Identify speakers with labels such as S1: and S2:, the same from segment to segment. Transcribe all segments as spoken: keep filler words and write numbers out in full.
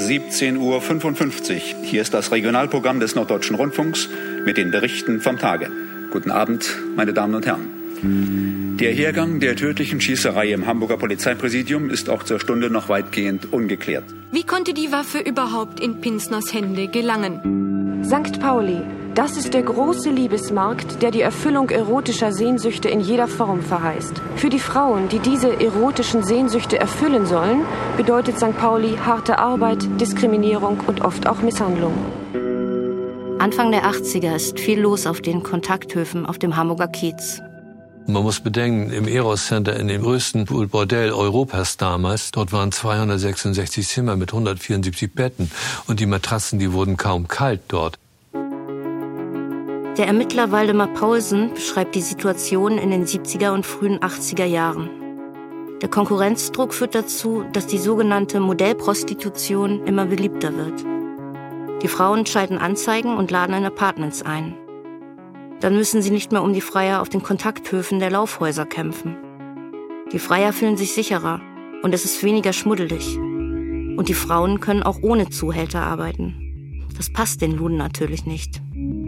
S1: siebzehn Uhr fünfundfünfzig. Hier ist das Regionalprogramm des Norddeutschen Rundfunks mit den Berichten vom Tage. Guten Abend, meine Damen und Herren. Der Hergang der tödlichen Schießerei im Hamburger Polizeipräsidium ist auch zur Stunde noch weitgehend ungeklärt.
S2: Wie konnte die Waffe überhaupt in Pinsners Hände gelangen?
S3: Sankt Pauli, das ist der große Liebesmarkt, der die Erfüllung erotischer Sehnsüchte in jeder Form verheißt. Für die Frauen, die diese erotischen Sehnsüchte erfüllen sollen, bedeutet Sankt Pauli harte Arbeit, Diskriminierung und oft auch Misshandlung.
S4: Anfang der achtziger ist viel los auf den Kontakthöfen auf dem Hamburger Kiez.
S5: Man muss bedenken, im Eros Center, in dem größten Bordell Europas damals, dort waren zweihundertsechsundsechzig Zimmer mit hundertvierundsiebzig Betten. Und die Matratzen, die wurden kaum kalt dort.
S4: Der Ermittler Waldemar Paulsen beschreibt die Situation in den siebziger und frühen achtziger Jahren. Der Konkurrenzdruck führt dazu, dass die sogenannte Modellprostitution immer beliebter wird. Die Frauen schalten Anzeigen und laden in Apartments ein. Dann müssen sie nicht mehr um die Freier auf den Kontakthöfen der Laufhäuser kämpfen. Die Freier fühlen sich sicherer und es ist weniger schmuddelig. Und die Frauen können auch ohne Zuhälter arbeiten. Das passt den Luden natürlich nicht.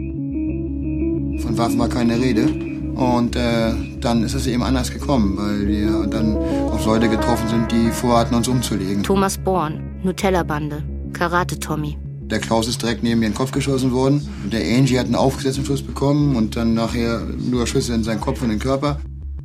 S6: Von Waffen war keine Rede. Und äh, dann ist es eben anders gekommen, weil wir dann auf Leute getroffen sind, die vorhatten, uns umzulegen.
S4: Thomas Born, Nutella-Bande, Karate-Tommy.
S6: Der Klaus ist direkt neben mir in den Kopf geschossen worden. Der Angie hat einen aufgesetzten Schuss bekommen und dann nachher nur Schüsse in seinen Kopf und den Körper.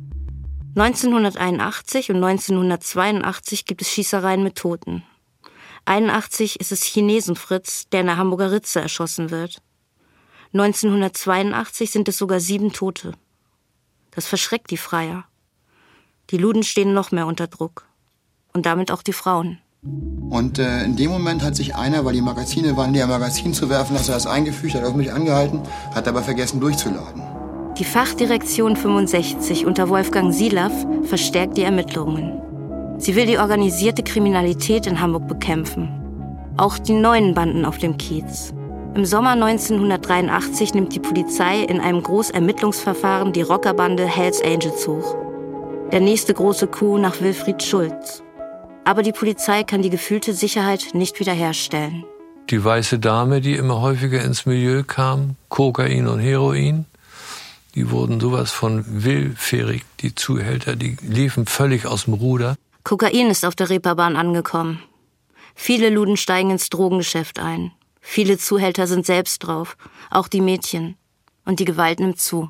S4: neunzehnhunderteinundachtzig und neunzehnhundertzweiundachtzig gibt es Schießereien mit Toten. einundachtzig ist es Chinesen-Fritz, der in der Hamburger Ritze erschossen wird. neunzehnhundertzweiundachtzig sind es sogar sieben Tote. Das verschreckt die Freier. Die Luden stehen noch mehr unter Druck. Und damit auch die Frauen.
S6: Und äh, in dem Moment hat sich einer, weil die Magazine waren, leer Magazin zu werfen, dass er das eingefügt hat, auf mich angehalten, hat aber vergessen durchzuladen.
S4: Die Fachdirektion fünfundsechzig unter Wolfgang Silaff verstärkt die Ermittlungen. Sie will die organisierte Kriminalität in Hamburg bekämpfen. Auch die neuen Banden auf dem Kiez. Im Sommer neunzehnhundertdreiundachtzig nimmt die Polizei in einem Großermittlungsverfahren die Rockerbande Hells Angels hoch. Der nächste große Coup nach Wilfried Schulz. Aber die Polizei kann die gefühlte Sicherheit nicht wiederherstellen.
S5: Die weiße Dame, die immer häufiger ins Milieu kam, Kokain und Heroin, die wurden sowas von willfährig, die Zuhälter, die liefen völlig aus dem Ruder.
S4: Kokain ist auf der Reeperbahn angekommen. Viele Luden steigen ins Drogengeschäft ein. Viele Zuhälter sind selbst drauf, auch die Mädchen. Und die Gewalt nimmt zu.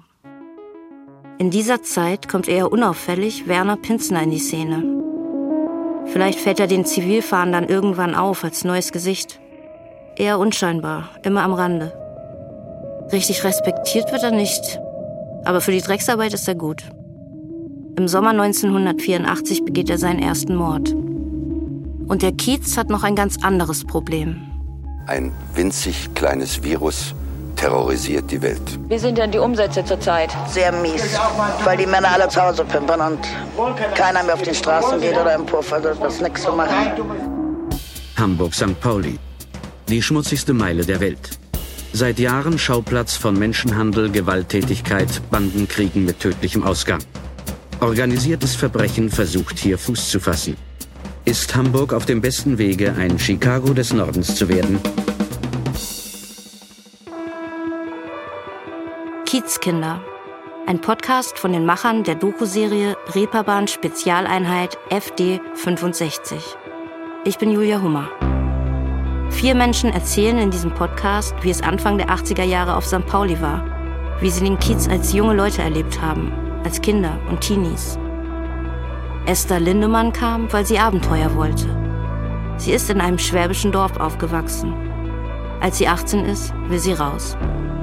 S4: In dieser Zeit kommt eher unauffällig Werner Pinsner in die Szene. Vielleicht fällt er den Zivilfahndern irgendwann auf als neues Gesicht. Eher unscheinbar, immer am Rande. Richtig respektiert wird er nicht, aber für die Drecksarbeit ist er gut. Im Sommer neunzehnhundertvierundachtzig begeht er seinen ersten Mord. Und der Kiez hat noch ein ganz anderes Problem.
S7: Ein winzig kleines Virus terrorisiert die Welt.
S8: Wie sind denn die Umsätze zurzeit?
S9: Sehr mies, weil die Männer alle zu Hause pimpern und keiner mehr auf die Straßen geht oder im Puff, also das ist nichts zu machen.
S10: Hamburg-Sankt Pauli, die schmutzigste Meile der Welt. Seit Jahren Schauplatz von Menschenhandel, Gewalttätigkeit, Bandenkriegen mit tödlichem Ausgang. Organisiertes Verbrechen versucht hier Fuß zu fassen. Ist Hamburg auf dem besten Wege, ein Chicago des Nordens zu werden?
S4: Kiezkinder. Ein Podcast von den Machern der Doku-Serie Reeperbahn Spezialeinheit F D fünfundsechzig. Ich bin Julia Hummer. Vier Menschen erzählen in diesem Podcast, wie es Anfang der achtziger Jahre auf Sankt Pauli war. Wie sie den Kiez als junge Leute erlebt haben, als Kinder und Teenies. Esther Lindemann kam, weil sie Abenteuer wollte. Sie ist in einem schwäbischen Dorf aufgewachsen. Als sie achtzehn ist, will sie raus.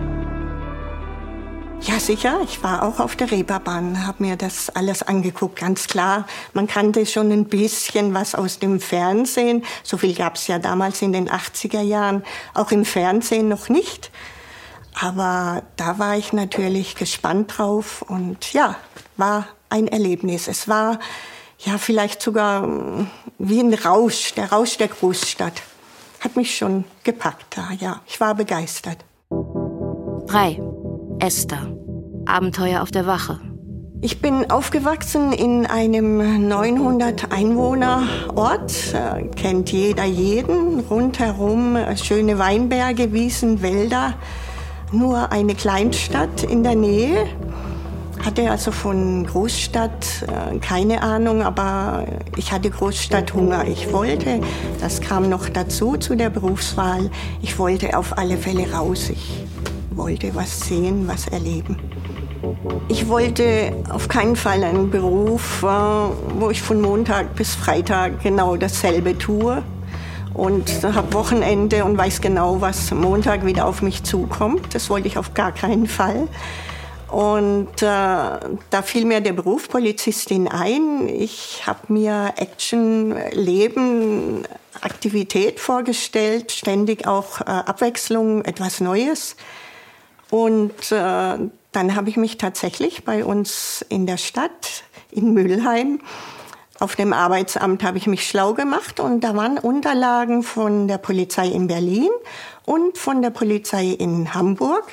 S11: Ja, sicher. Ich war auch auf der Reeperbahn, habe mir das alles angeguckt, ganz klar. Man kannte schon ein bisschen was aus dem Fernsehen. So viel gab es ja damals in den achtziger Jahren, auch im Fernsehen noch nicht. Aber da war ich natürlich gespannt drauf und ja, war ein Erlebnis. Es war ja vielleicht sogar wie ein Rausch, der Rausch der Großstadt. Hat mich schon gepackt da, ja. Ich war begeistert.
S4: Drei. Esther. Abenteuer auf der Wache.
S11: Ich bin aufgewachsen in einem neunhundert Einwohner Ort, äh, kennt jeder jeden, rundherum äh, schöne Weinberge, Wiesen, Wälder, nur eine Kleinstadt in der Nähe. Hatte also von Großstadt äh, keine Ahnung, aber ich hatte Großstadthunger. Ich wollte, das kam noch dazu zu der Berufswahl, ich wollte auf alle Fälle raus. Ich wollte was sehen, was erleben. Ich wollte auf keinen Fall einen Beruf, wo ich von Montag bis Freitag genau dasselbe tue und habe Wochenende und weiß genau, was Montag wieder auf mich zukommt. Das wollte ich auf gar keinen Fall. Und äh, da fiel mir der Beruf Polizistin ein. Ich habe mir Action, Leben, Aktivität vorgestellt, ständig auch äh, Abwechslung, etwas Neues. Und äh, dann habe ich mich tatsächlich bei uns in der Stadt, in Mülheim, auf dem Arbeitsamt habe ich mich schlau gemacht und da waren Unterlagen von der Polizei in Berlin und von der Polizei in Hamburg.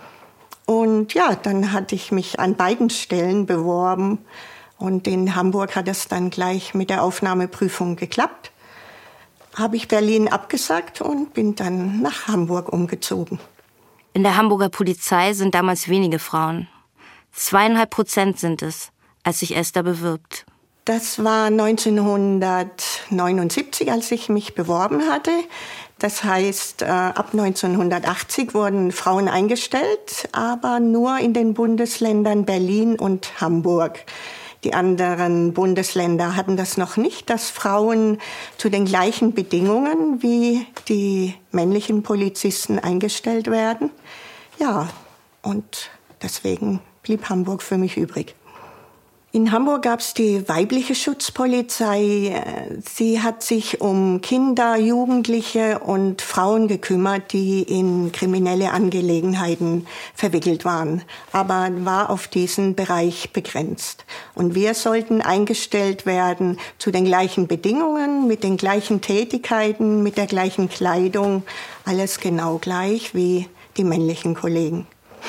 S11: Und ja, dann hatte ich mich an beiden Stellen beworben und in Hamburg hat es dann gleich mit der Aufnahmeprüfung geklappt. Habe ich Berlin abgesagt und bin dann nach Hamburg umgezogen.
S4: In der Hamburger Polizei sind damals wenige Frauen. Zweieinhalb Prozent sind es, als sich Esther bewirbt.
S11: Das war neunzehnhundertneunundsiebzig, als ich mich beworben hatte. Das heißt, ab neunzehnhundertachtzig wurden Frauen eingestellt, aber nur in den Bundesländern Berlin und Hamburg. Die anderen Bundesländer hatten das noch nicht, dass Frauen zu den gleichen Bedingungen wie die männlichen Polizisten eingestellt werden. Ja, und deswegen blieb Hamburg für mich übrig. In Hamburg gab es die weibliche Schutzpolizei. Sie hat sich um Kinder, Jugendliche und Frauen gekümmert, die in kriminelle Angelegenheiten verwickelt waren, aber war auf diesen Bereich begrenzt. Und wir sollten eingestellt werden zu den gleichen Bedingungen, mit den gleichen Tätigkeiten, mit der gleichen Kleidung, alles genau gleich wie die männlichen Kollegen.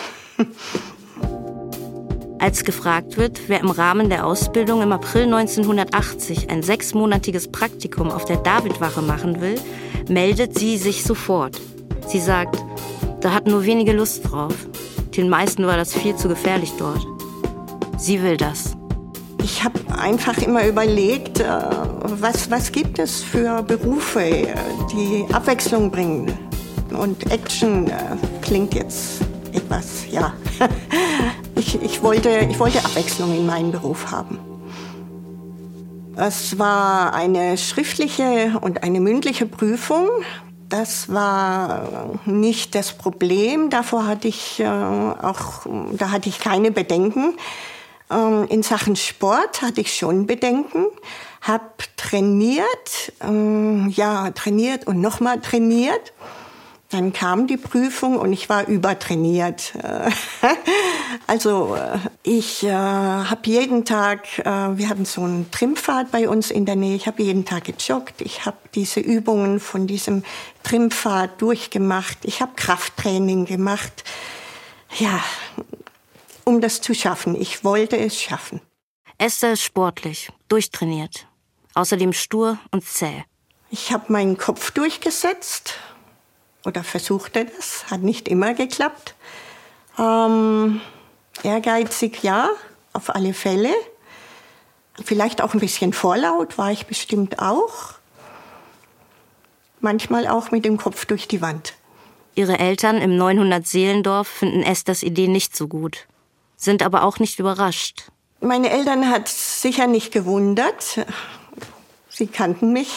S4: Als gefragt wird, wer im Rahmen der Ausbildung im April neunzehnhundertachtzig ein sechsmonatiges Praktikum auf der Davidwache machen will, meldet sie sich sofort. Sie sagt, da hatten nur wenige Lust drauf. Den meisten war das viel zu gefährlich dort. Sie will das.
S11: Ich habe einfach immer überlegt, was, was gibt es für Berufe, die Abwechslung bringen. Und Action klingt jetzt etwas, ja. Ich, ich, wollte, ich wollte Abwechslung in meinem Beruf haben. Es war eine schriftliche und eine mündliche Prüfung. Das war nicht das Problem. Davor hatte ich äh, auch, da hatte ich keine Bedenken. Ähm, in Sachen Sport hatte ich schon Bedenken. Hab trainiert, ähm, ja, trainiert und nochmal trainiert. Dann kam die Prüfung und ich war übertrainiert. Also ich äh, habe jeden Tag, äh, wir hatten so einen Trimpfad bei uns in der Nähe, ich habe jeden Tag gejoggt, ich habe diese Übungen von diesem Trimpfad durchgemacht, ich habe Krafttraining gemacht, ja, um das zu schaffen. Ich wollte es schaffen.
S4: Esther ist sportlich, durchtrainiert, außerdem stur und zäh.
S11: Ich habe meinen Kopf durchgesetzt. Oder versuchte das, hat nicht immer geklappt. Ähm, ehrgeizig, ja, auf alle Fälle. Vielleicht auch ein bisschen vorlaut, war ich bestimmt auch. Manchmal auch mit dem Kopf durch die Wand.
S4: Ihre Eltern im neunhundert Seelendorf finden Esthers Idee nicht so gut, sind aber auch nicht überrascht.
S11: Meine Eltern hat sicher nicht gewundert. Sie kannten mich.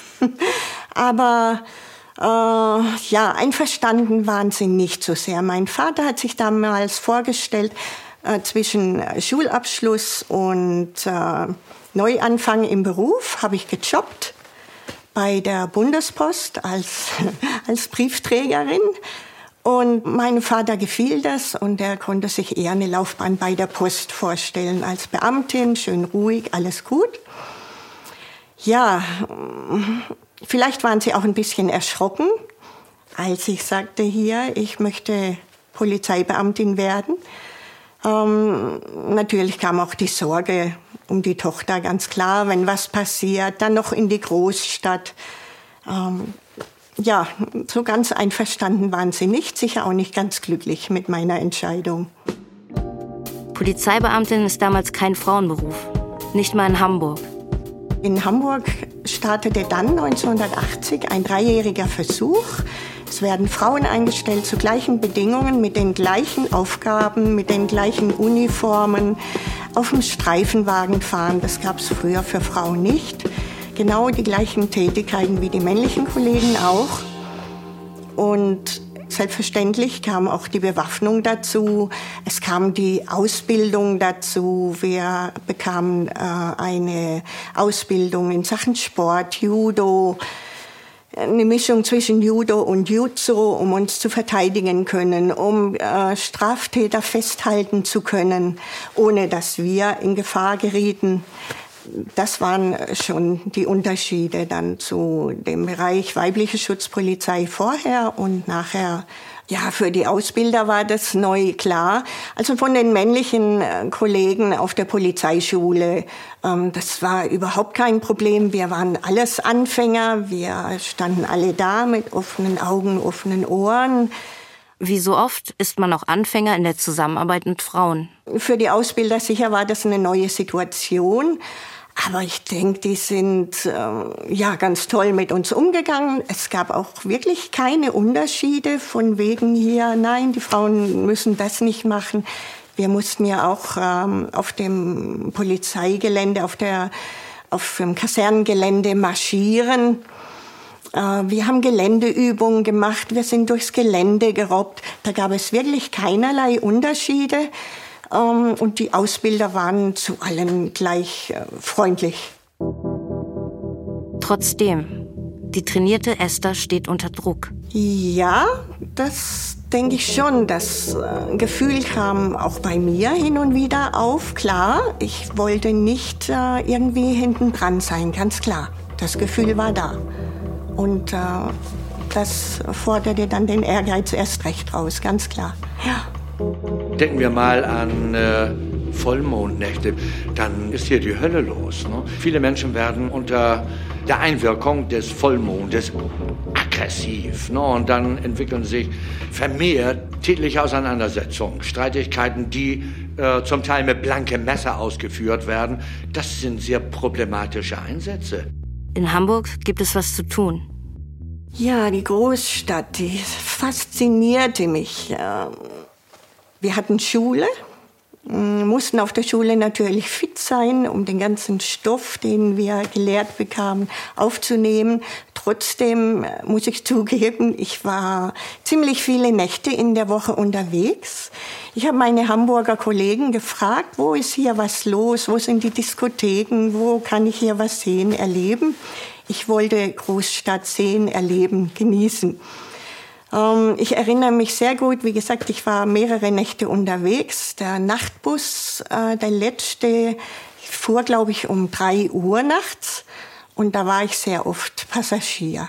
S11: Aber Äh, ja, einverstanden waren sie nicht so sehr. Mein Vater hat sich damals vorgestellt, äh, zwischen Schulabschluss und äh, Neuanfang im Beruf habe ich gejobbt bei der Bundespost als, als Briefträgerin. Und meinem Vater gefiel das und er konnte sich eher eine Laufbahn bei der Post vorstellen. Als Beamtin, schön ruhig, alles gut. Ja, vielleicht waren sie auch ein bisschen erschrocken, als ich sagte hier, ich möchte Polizeibeamtin werden. Ähm, natürlich kam auch die Sorge um die Tochter, ganz klar, wenn was passiert, dann noch in die Großstadt. Ähm, ja, so ganz einverstanden waren sie nicht, sicher auch nicht ganz glücklich mit meiner Entscheidung.
S4: Polizeibeamtin ist damals kein Frauenberuf, nicht mal in Hamburg.
S11: In Hamburg startete dann neunzehnhundertachtzig ein dreijähriger Versuch. Es werden Frauen eingestellt zu gleichen Bedingungen, mit den gleichen Aufgaben, mit den gleichen Uniformen, auf dem Streifenwagen fahren. Das gab es früher für Frauen nicht. Genau die gleichen Tätigkeiten wie die männlichen Kollegen auch. Und selbstverständlich kam auch die Bewaffnung dazu. Es kam die Ausbildung dazu. Wir bekamen äh, eine Ausbildung in Sachen Sport, Judo, eine Mischung zwischen Judo und Jutsu, um uns zu verteidigen können, um äh, Straftäter festhalten zu können, ohne dass wir in Gefahr gerieten. Das waren schon die Unterschiede dann zu dem Bereich weibliche Schutzpolizei vorher und nachher. Ja, für die Ausbilder war das neu, klar. Also von den männlichen Kollegen auf der Polizeischule, ähm, das war überhaupt kein Problem. Wir waren alles Anfänger, wir standen alle da mit offenen Augen, offenen Ohren.
S4: Wie so oft ist man auch Anfänger in der Zusammenarbeit mit Frauen.
S11: Für die Ausbilder sicher war das eine neue Situation. Aber ich denke, die sind äh, ja ganz toll mit uns umgegangen. Es gab auch wirklich keine Unterschiede von wegen hier, nein, die Frauen müssen das nicht machen. Wir mussten ja auch ähm, auf dem Polizeigelände, auf, der, auf dem Kasernengelände marschieren. Äh, wir haben Geländeübungen gemacht, wir sind durchs Gelände gerobbt. Da gab es wirklich keinerlei Unterschiede. Und die Ausbilder waren zu allen gleich freundlich.
S4: Trotzdem, die trainierte Esther steht unter Druck.
S11: Ja, das denke ich schon. Das Gefühl kam auch bei mir hin und wieder auf. Klar, ich wollte nicht irgendwie hinten dran sein, ganz klar. Das Gefühl war da. Und das forderte dann den Ehrgeiz erst recht raus, ganz klar. Ja.
S12: Denken wir mal an äh, Vollmondnächte, dann ist hier die Hölle los. Ne? Viele Menschen werden unter der Einwirkung des Vollmondes aggressiv. Ne? Und dann entwickeln sich vermehrt tätliche Auseinandersetzungen, Streitigkeiten, die äh, zum Teil mit blankem Messer ausgeführt werden. Das sind sehr problematische Einsätze.
S4: In Hamburg gibt es was zu tun.
S11: Ja, die Großstadt, die faszinierte mich. Wir hatten Schule, mussten auf der Schule natürlich fit sein, um den ganzen Stoff, den wir gelehrt bekamen, aufzunehmen. Trotzdem muss ich zugeben, ich war ziemlich viele Nächte in der Woche unterwegs. Ich habe meine Hamburger Kollegen gefragt, wo ist hier was los, wo sind die Diskotheken, wo kann ich hier was sehen, erleben. Ich wollte Großstadt sehen, erleben, genießen. Ähm, ich erinnere mich sehr gut, wie gesagt, ich war mehrere Nächte unterwegs. Der Nachtbus, äh, der letzte, fuhr, glaube ich, um drei Uhr nachts. Und da war ich sehr oft Passagier.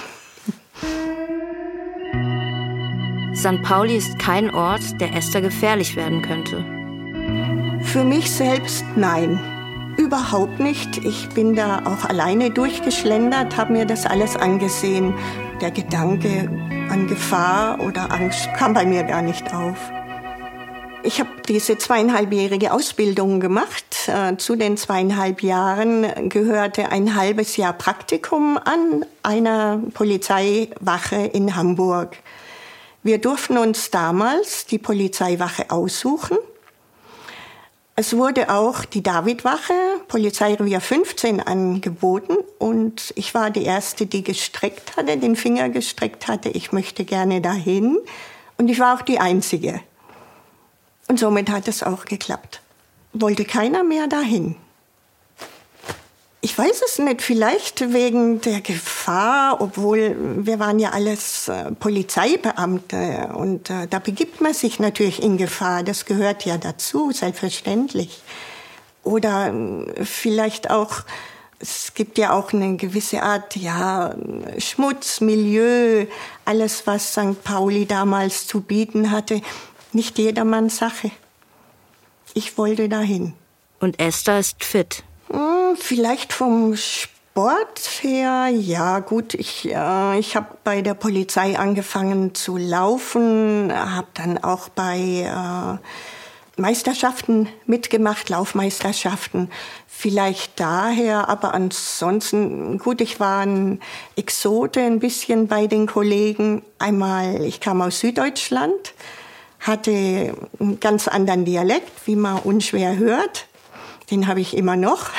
S4: Sankt Pauli ist kein Ort, der Esther gefährlich werden könnte.
S11: Für mich selbst nein. Überhaupt nicht. Ich bin da auch alleine durchgeschlendert, habe mir das alles angesehen. Der Gedanke an Gefahr oder Angst kam bei mir gar nicht auf. Ich habe diese zweieinhalbjährige Ausbildung gemacht. Äh, zu den zweieinhalb Jahren gehörte ein halbes Jahr Praktikum an einer Polizeiwache in Hamburg. Wir durften uns damals die Polizeiwache aussuchen. Es wurde auch die Davidwache, Polizeirevier fünfzehn, angeboten. Und ich war die Erste, die gestreckt hatte, den Finger gestreckt hatte. Ich möchte gerne dahin. Und ich war auch die Einzige. Und somit hat es auch geklappt. Wollte keiner mehr dahin. Ich weiß es nicht, vielleicht wegen der Gefahr, obwohl wir waren ja alles äh, Polizeibeamte und äh, da begibt man sich natürlich in Gefahr, das gehört ja dazu, selbstverständlich. Oder äh, vielleicht auch, es gibt ja auch eine gewisse Art, ja, Schmutz, Milieu, alles, was Sankt Pauli damals zu bieten hatte, nicht jedermanns Sache. Ich wollte dahin.
S4: Und Esther ist fit?
S11: Hm, vielleicht vom Sport her, ja gut. Ich, äh, ich habe bei der Polizei angefangen zu laufen, habe dann auch bei äh, Meisterschaften mitgemacht, Laufmeisterschaften. Vielleicht daher, aber ansonsten, gut, ich war ein Exote ein bisschen bei den Kollegen. Einmal, ich kam aus Süddeutschland, hatte einen ganz anderen Dialekt, wie man unschwer hört. Den habe ich immer noch.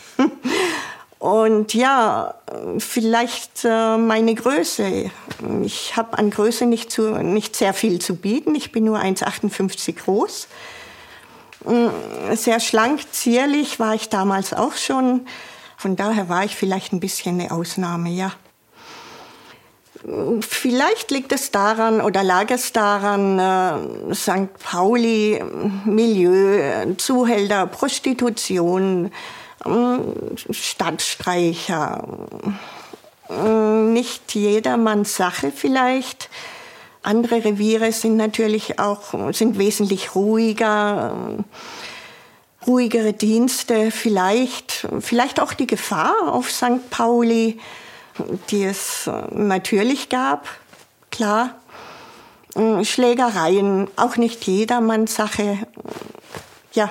S11: Und ja, vielleicht äh, meine Größe. Ich habe an Größe nicht, zu, nicht sehr viel zu bieten. Ich bin nur eins Komma achtundfünfzig groß. Sehr schlank, zierlich war ich damals auch schon. Von daher war ich vielleicht ein bisschen eine Ausnahme, ja. Vielleicht liegt es daran oder lag es daran, äh, Sankt Pauli, Milieu, Zuhälter, Prostitution, äh, Stadtstreicher. Äh, nicht jedermanns Sache vielleicht. Andere Reviere sind natürlich auch, sind wesentlich ruhiger, ruhigere Dienste, vielleicht, vielleicht auch die Gefahr auf Sankt Pauli, die es natürlich gab, klar. Schlägereien, auch nicht jedermanns Sache, ja.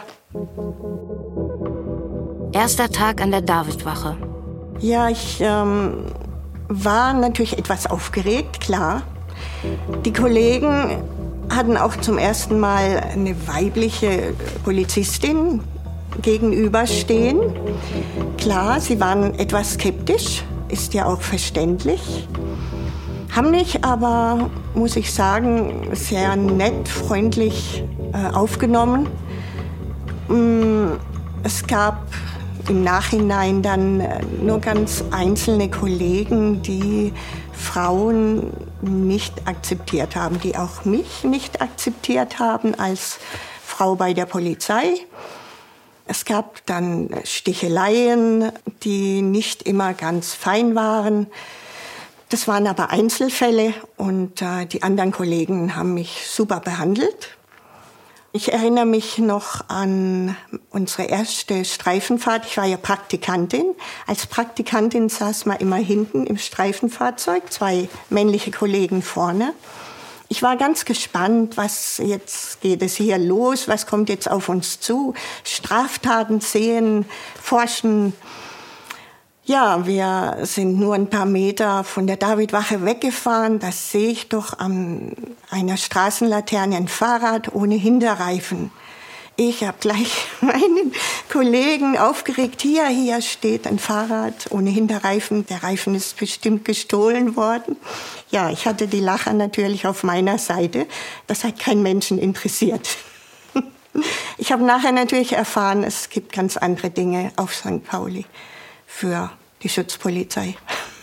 S4: Erster Tag an der Davidwache.
S11: Ja, ich ähm, war natürlich etwas aufgeregt, klar. Die Kollegen hatten auch zum ersten Mal eine weibliche Polizistin gegenüberstehen. Klar, sie waren etwas skeptisch, ist ja auch verständlich. Haben mich aber, muss ich sagen, sehr nett, freundlich äh, aufgenommen. Es gab im Nachhinein dann nur ganz einzelne Kollegen, die Frauen nicht akzeptiert haben, die auch mich nicht akzeptiert haben als Frau bei der Polizei. Es gab dann Sticheleien, die nicht immer ganz fein waren. Das waren aber Einzelfälle und äh, die anderen Kollegen haben mich super behandelt. Ich erinnere mich noch an unsere erste Streifenfahrt. Ich war ja Praktikantin. Als Praktikantin saß man immer hinten im Streifenfahrzeug, zwei männliche Kollegen vorne. Ich war ganz gespannt, was jetzt geht es hier los, was kommt jetzt auf uns zu. Straftaten sehen, forschen. Ja, wir sind nur ein paar Meter von der Davidwache weggefahren. Da sehe ich doch an einer Straßenlaterne ein Fahrrad ohne Hinterreifen. Ich habe gleich meinen Kollegen aufgeregt. Hier, hier steht ein Fahrrad ohne Hinterreifen. Der Reifen ist bestimmt gestohlen worden. Ja, ich hatte die Lacher natürlich auf meiner Seite. Das hat keinen Menschen interessiert. Ich habe nachher natürlich erfahren, es gibt ganz andere Dinge auf Sankt Pauli für die Schutzpolizei.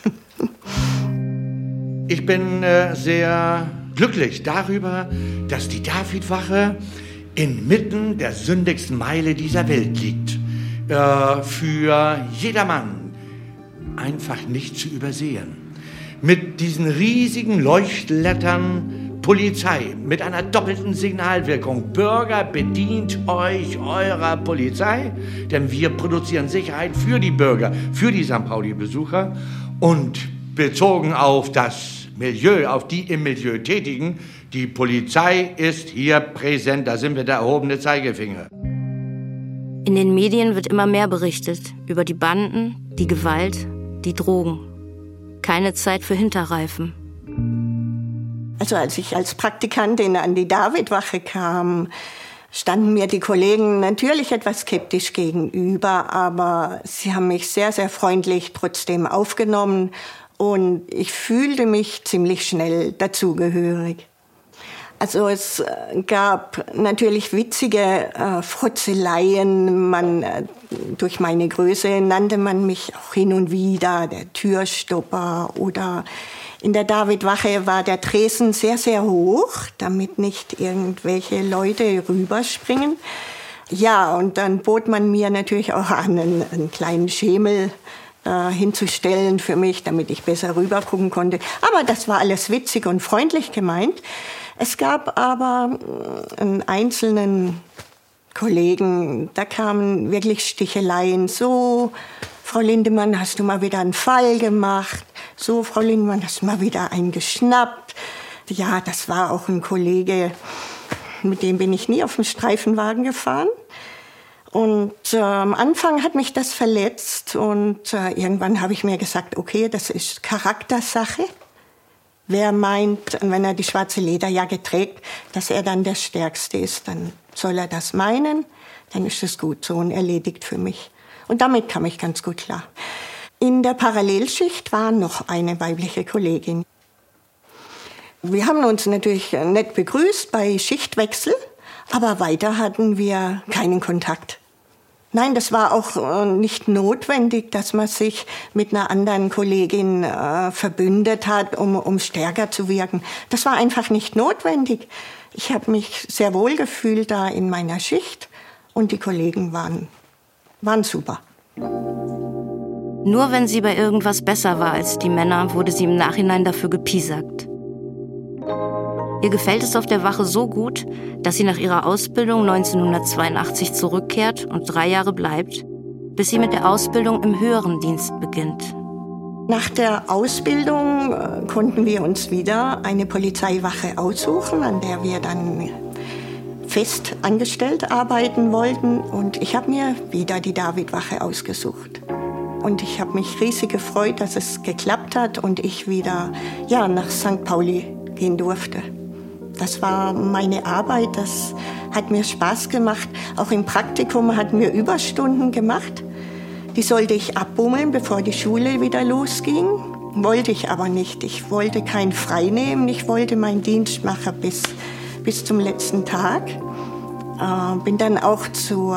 S12: Ich bin äh, sehr glücklich darüber, dass die Davidwache inmitten der sündigsten Meile dieser Welt liegt. Äh, für jedermann einfach nicht zu übersehen. Mit diesen riesigen Leuchtlettern Polizei, mit einer doppelten Signalwirkung. Bürger, bedient euch eurer Polizei, denn wir produzieren Sicherheit für die Bürger, für die Sankt Pauli-Besucher. Und bezogen auf das Milieu, auf die im Milieu Tätigen, die Polizei ist hier präsent, da sind wir der erhobene Zeigefinger.
S4: In den Medien wird immer mehr berichtet über die Banden, die Gewalt, die Drogen. Keine Zeit für Hinterreifen.
S11: Also als ich als Praktikantin an die Davidwache kam, standen mir die Kollegen natürlich etwas skeptisch gegenüber, aber sie haben mich sehr, sehr freundlich trotzdem aufgenommen und ich fühlte mich ziemlich schnell dazugehörig. Also es gab natürlich witzige äh, Frotzeleien. Man, äh, durch meine Größe nannte man mich auch hin und wieder der Türstopper oder in der Davidwache war der Tresen sehr, sehr hoch, damit nicht irgendwelche Leute rüberspringen. Ja, und dann bot man mir natürlich auch an, einen, einen kleinen Schemel äh, hinzustellen für mich, damit ich besser rüber gucken konnte. Aber das war alles witzig und freundlich gemeint. Es gab aber einen einzelnen Kollegen, da kamen wirklich Sticheleien. So, Frau Lindemann, hast du mal wieder einen Fall gemacht? So, Frau Lindemann, hast du mal wieder einen geschnappt? Ja, das war auch ein Kollege, mit dem bin ich nie auf dem Streifenwagen gefahren. Und äh, am Anfang hat mich das verletzt und äh, irgendwann habe ich mir gesagt, okay, das ist Charaktersache. Wer meint, wenn er die schwarze Lederjacke trägt, dass er dann der Stärkste ist, dann soll er das meinen, dann ist es gut so und erledigt für mich. Und damit kam ich ganz gut klar. In der Parallelschicht war noch eine weibliche Kollegin. Wir haben uns natürlich nett begrüßt bei Schichtwechsel, aber weiter hatten wir keinen Kontakt. Nein, das war auch nicht notwendig, dass man sich mit einer anderen Kollegin äh, verbündet hat, um, um stärker zu wirken. Das war einfach nicht notwendig. Ich habe mich sehr wohl gefühlt da in meiner Schicht und die Kollegen waren, waren super.
S4: Nur wenn sie bei irgendwas besser war als die Männer, wurde sie im Nachhinein dafür gepiesackt. Ihr gefällt es auf der Wache so gut, dass sie nach ihrer Ausbildung neunzehnhundertzweiundachtzig zurückkehrt und drei Jahre bleibt, bis sie mit der Ausbildung im höheren Dienst beginnt.
S11: Nach der Ausbildung äh, konnten wir uns wieder eine Polizeiwache aussuchen, an der wir dann fest angestellt arbeiten wollten. Und ich habe mir wieder die Davidwache ausgesucht. Und ich habe mich riesig gefreut, dass es geklappt hat und ich wieder ja, nach Sankt Pauli gehen durfte. Das war meine Arbeit, das hat mir Spaß gemacht. Auch im Praktikum hatten wir Überstunden gemacht. Die sollte ich abbummeln, bevor die Schule wieder losging. Wollte ich aber nicht. Ich wollte kein Frei nehmen. Ich wollte meinen Dienst machen bis, bis zum letzten Tag. Äh, bin dann auch zur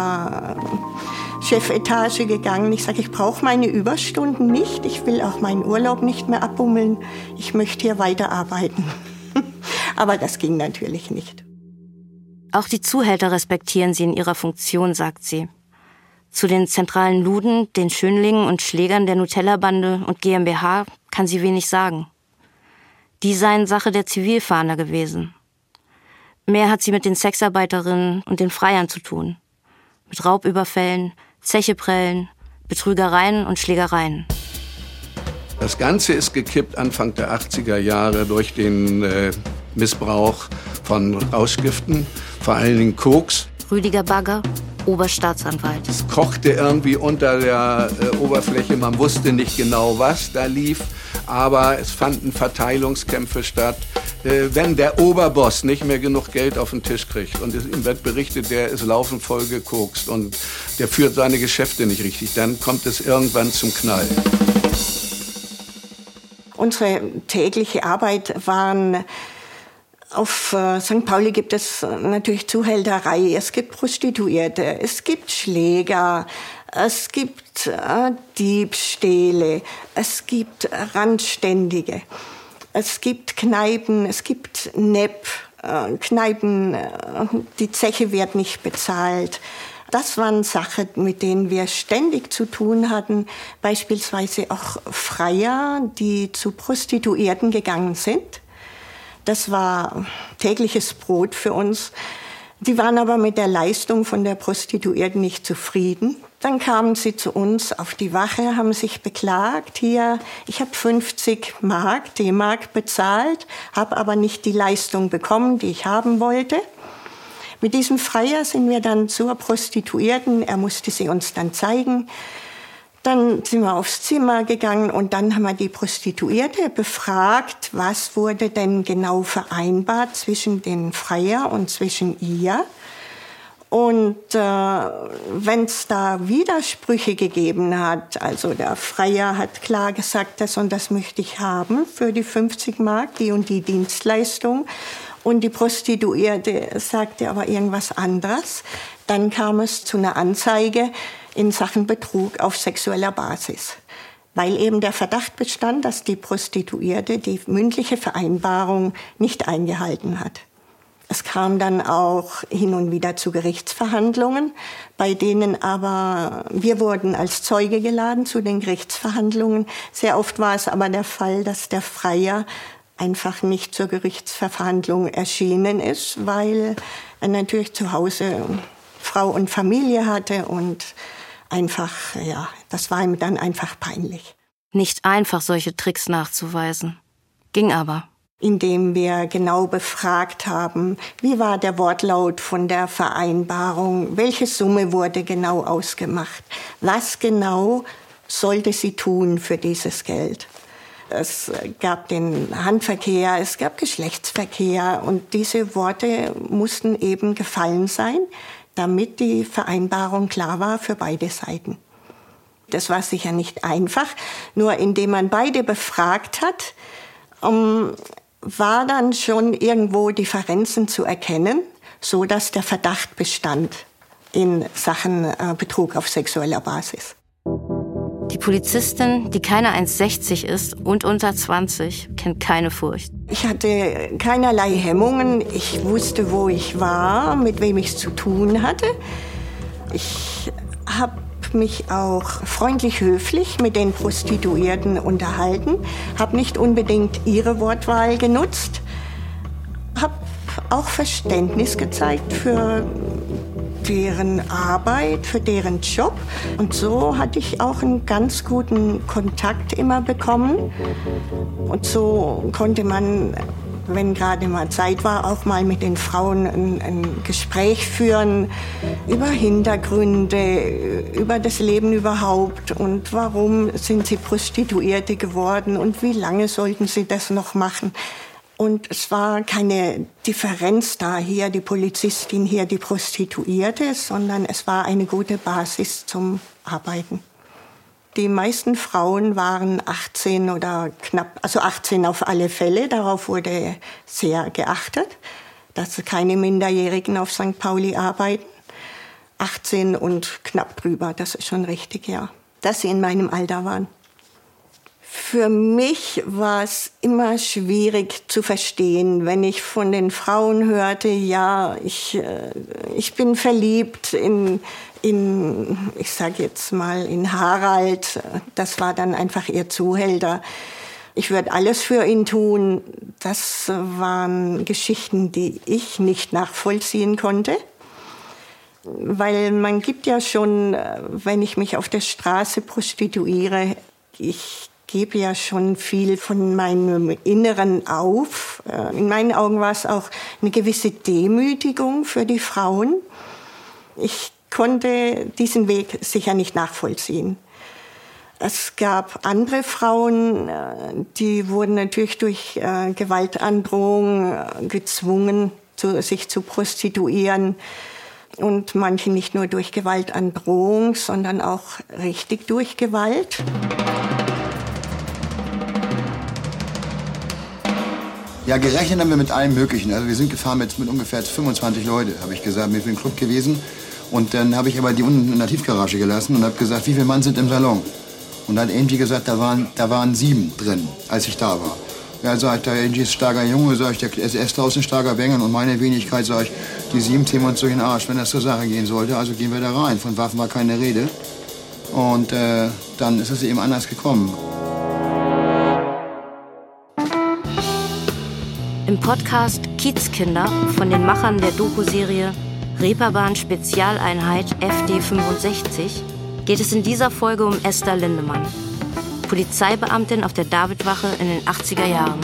S11: Chefetage gegangen. Ich sage, ich brauche meine Überstunden nicht. Ich will auch meinen Urlaub nicht mehr abbummeln. Ich möchte hier weiterarbeiten. Aber das ging natürlich nicht.
S4: Auch die Zuhälter respektieren sie in ihrer Funktion, sagt sie. Zu den zentralen Luden, den Schönlingen und Schlägern der Nutella-Bande und GmbH kann sie wenig sagen. Die seien Sache der Zivilfahnder gewesen. Mehr hat sie mit den Sexarbeiterinnen und den Freiern zu tun. Mit Raubüberfällen, Zecheprellen, Betrügereien und Schlägereien.
S13: Das Ganze ist gekippt Anfang der achtziger Jahre durch den äh, Missbrauch von Rauschgiften, vor allen Dingen Koks.
S4: Rüdiger Bagger, Oberstaatsanwalt.
S13: Es kochte irgendwie unter der äh, Oberfläche, man wusste nicht genau, was da lief, aber es fanden Verteilungskämpfe statt. Äh, wenn der Oberboss nicht mehr genug Geld auf den Tisch kriegt und es, ihm wird berichtet, der ist laufend voll gekokst und der führt seine Geschäfte nicht richtig, dann kommt es irgendwann zum Knall.
S11: Unsere tägliche Arbeit waren, auf äh, Sankt Pauli gibt es natürlich Zuhälterei, es gibt Prostituierte, es gibt Schläger, es gibt äh, Diebstähle, es gibt Randständige, es gibt Kneipen, es gibt Nepp, äh, Kneipen, äh, die Zeche wird nicht bezahlt. Das waren Sachen, mit denen wir ständig zu tun hatten. Beispielsweise auch Freier, die zu Prostituierten gegangen sind. Das war tägliches Brot für uns. Die waren aber mit der Leistung von der Prostituierten nicht zufrieden. Dann kamen sie zu uns auf die Wache, haben sich beklagt. Hier, ich habe fünfzig Mark, D-Mark bezahlt, habe aber nicht die Leistung bekommen, die ich haben wollte. Mit diesem Freier sind wir dann zur Prostituierten. Er musste sie uns dann zeigen. Dann sind wir aufs Zimmer gegangen und dann haben wir die Prostituierte befragt, was wurde denn genau vereinbart zwischen den Freier und zwischen ihr. Und äh, wenn es da Widersprüche gegeben hat, also der Freier hat klar gesagt, das und das möchte ich haben für die fünfzig Mark, die und die Dienstleistung. Und die Prostituierte sagte aber irgendwas anderes. Dann kam es zu einer Anzeige in Sachen Betrug auf sexueller Basis. Weil eben der Verdacht bestand, dass die Prostituierte die mündliche Vereinbarung nicht eingehalten hat. Es kam dann auch hin und wieder zu Gerichtsverhandlungen, bei denen aber, wir wurden als Zeuge geladen zu den Gerichtsverhandlungen. Sehr oft war es aber der Fall, dass der Freier einfach nicht zur Gerichtsverhandlung erschienen ist, weil er natürlich zu Hause Frau und Familie hatte und einfach, ja, das war ihm dann einfach peinlich.
S4: Nicht einfach, solche Tricks nachzuweisen. Ging aber.
S11: Indem wir genau befragt haben, wie war der Wortlaut von der Vereinbarung, welche Summe wurde genau ausgemacht, was genau sollte sie tun für dieses Geld. Es gab den Handverkehr, es gab Geschlechtsverkehr und diese Worte mussten eben gefallen sein, damit die Vereinbarung klar war für beide Seiten. Das war sicher nicht einfach, nur indem man beide befragt hat, um, war dann schon irgendwo Differenzen zu erkennen, so dass der Verdacht bestand in Sachen äh, Betrug auf sexueller Basis.
S4: Die Polizistin, die keine eins sechzig ist und unter zwanzig, kennt keine Furcht.
S11: Ich hatte keinerlei Hemmungen. Ich wusste, wo ich war, mit wem ich es zu tun hatte. Ich habe mich auch freundlich höflich mit den Prostituierten unterhalten, habe nicht unbedingt ihre Wortwahl genutzt, habe auch Verständnis gezeigt für deren Arbeit, für deren Job. Und so hatte ich auch einen ganz guten Kontakt immer bekommen. Und so konnte man, wenn gerade mal Zeit war, auch mal mit den Frauen ein, ein Gespräch führen über Hintergründe, über das Leben überhaupt und warum sind sie Prostituierte geworden und wie lange sollten sie das noch machen. Und es war keine Differenz da, hier die Polizistin, hier die Prostituierte, sondern es war eine gute Basis zum Arbeiten. Die meisten Frauen waren achtzehn oder knapp, also achtzehn auf alle Fälle. Darauf wurde sehr geachtet, dass keine Minderjährigen auf Sankt Pauli arbeiten. achtzehn und knapp drüber, das ist schon richtig, ja. Dass sie in meinem Alter waren. Für mich war es immer schwierig zu verstehen, wenn ich von den Frauen hörte, ja, ich, ich bin verliebt in, in, ich sage jetzt mal, in Harald. Das war dann einfach ihr Zuhälter. Ich würde alles für ihn tun. Das waren Geschichten, die ich nicht nachvollziehen konnte. Weil man gibt ja schon, wenn ich mich auf der Straße prostituiere, ich gebe ja schon viel von meinem Inneren auf. In meinen Augen war es auch eine gewisse Demütigung für die Frauen. Ich konnte diesen Weg sicher nicht nachvollziehen. Es gab andere Frauen, die wurden natürlich durch Gewaltandrohung gezwungen, sich zu prostituieren. Und manche nicht nur durch Gewaltandrohung, sondern auch richtig durch Gewalt.
S6: Ja, gerechnet haben wir mit allem Möglichen. Also wir sind gefahren mit, mit ungefähr fünfundzwanzig Leute, habe ich gesagt. Wir sind im Club gewesen. Und dann habe ich aber die unten in der Tiefgarage gelassen und habe gesagt, wie viele Mann sind im Salon? Und dann hat Angie gesagt, da waren, da waren sieben drin, als ich da war. Ja, sagt der Angie ist starker Junge, sag ich, der S S draußen starker Bengel und meine Wenigkeit, sag ich, die sieben ziehen wir uns durch den Arsch, wenn das zur Sache gehen sollte. Also gehen wir da rein. Von Waffen war keine Rede. Und äh, dann ist es eben anders gekommen.
S4: Im Podcast Kiezkinder von den Machern der Doku-Serie Reeperbahn Spezialeinheit F D fünfundsechzig geht es in dieser Folge um Esther Lindemann, Polizeibeamtin auf der Davidwache in den achtziger Jahren.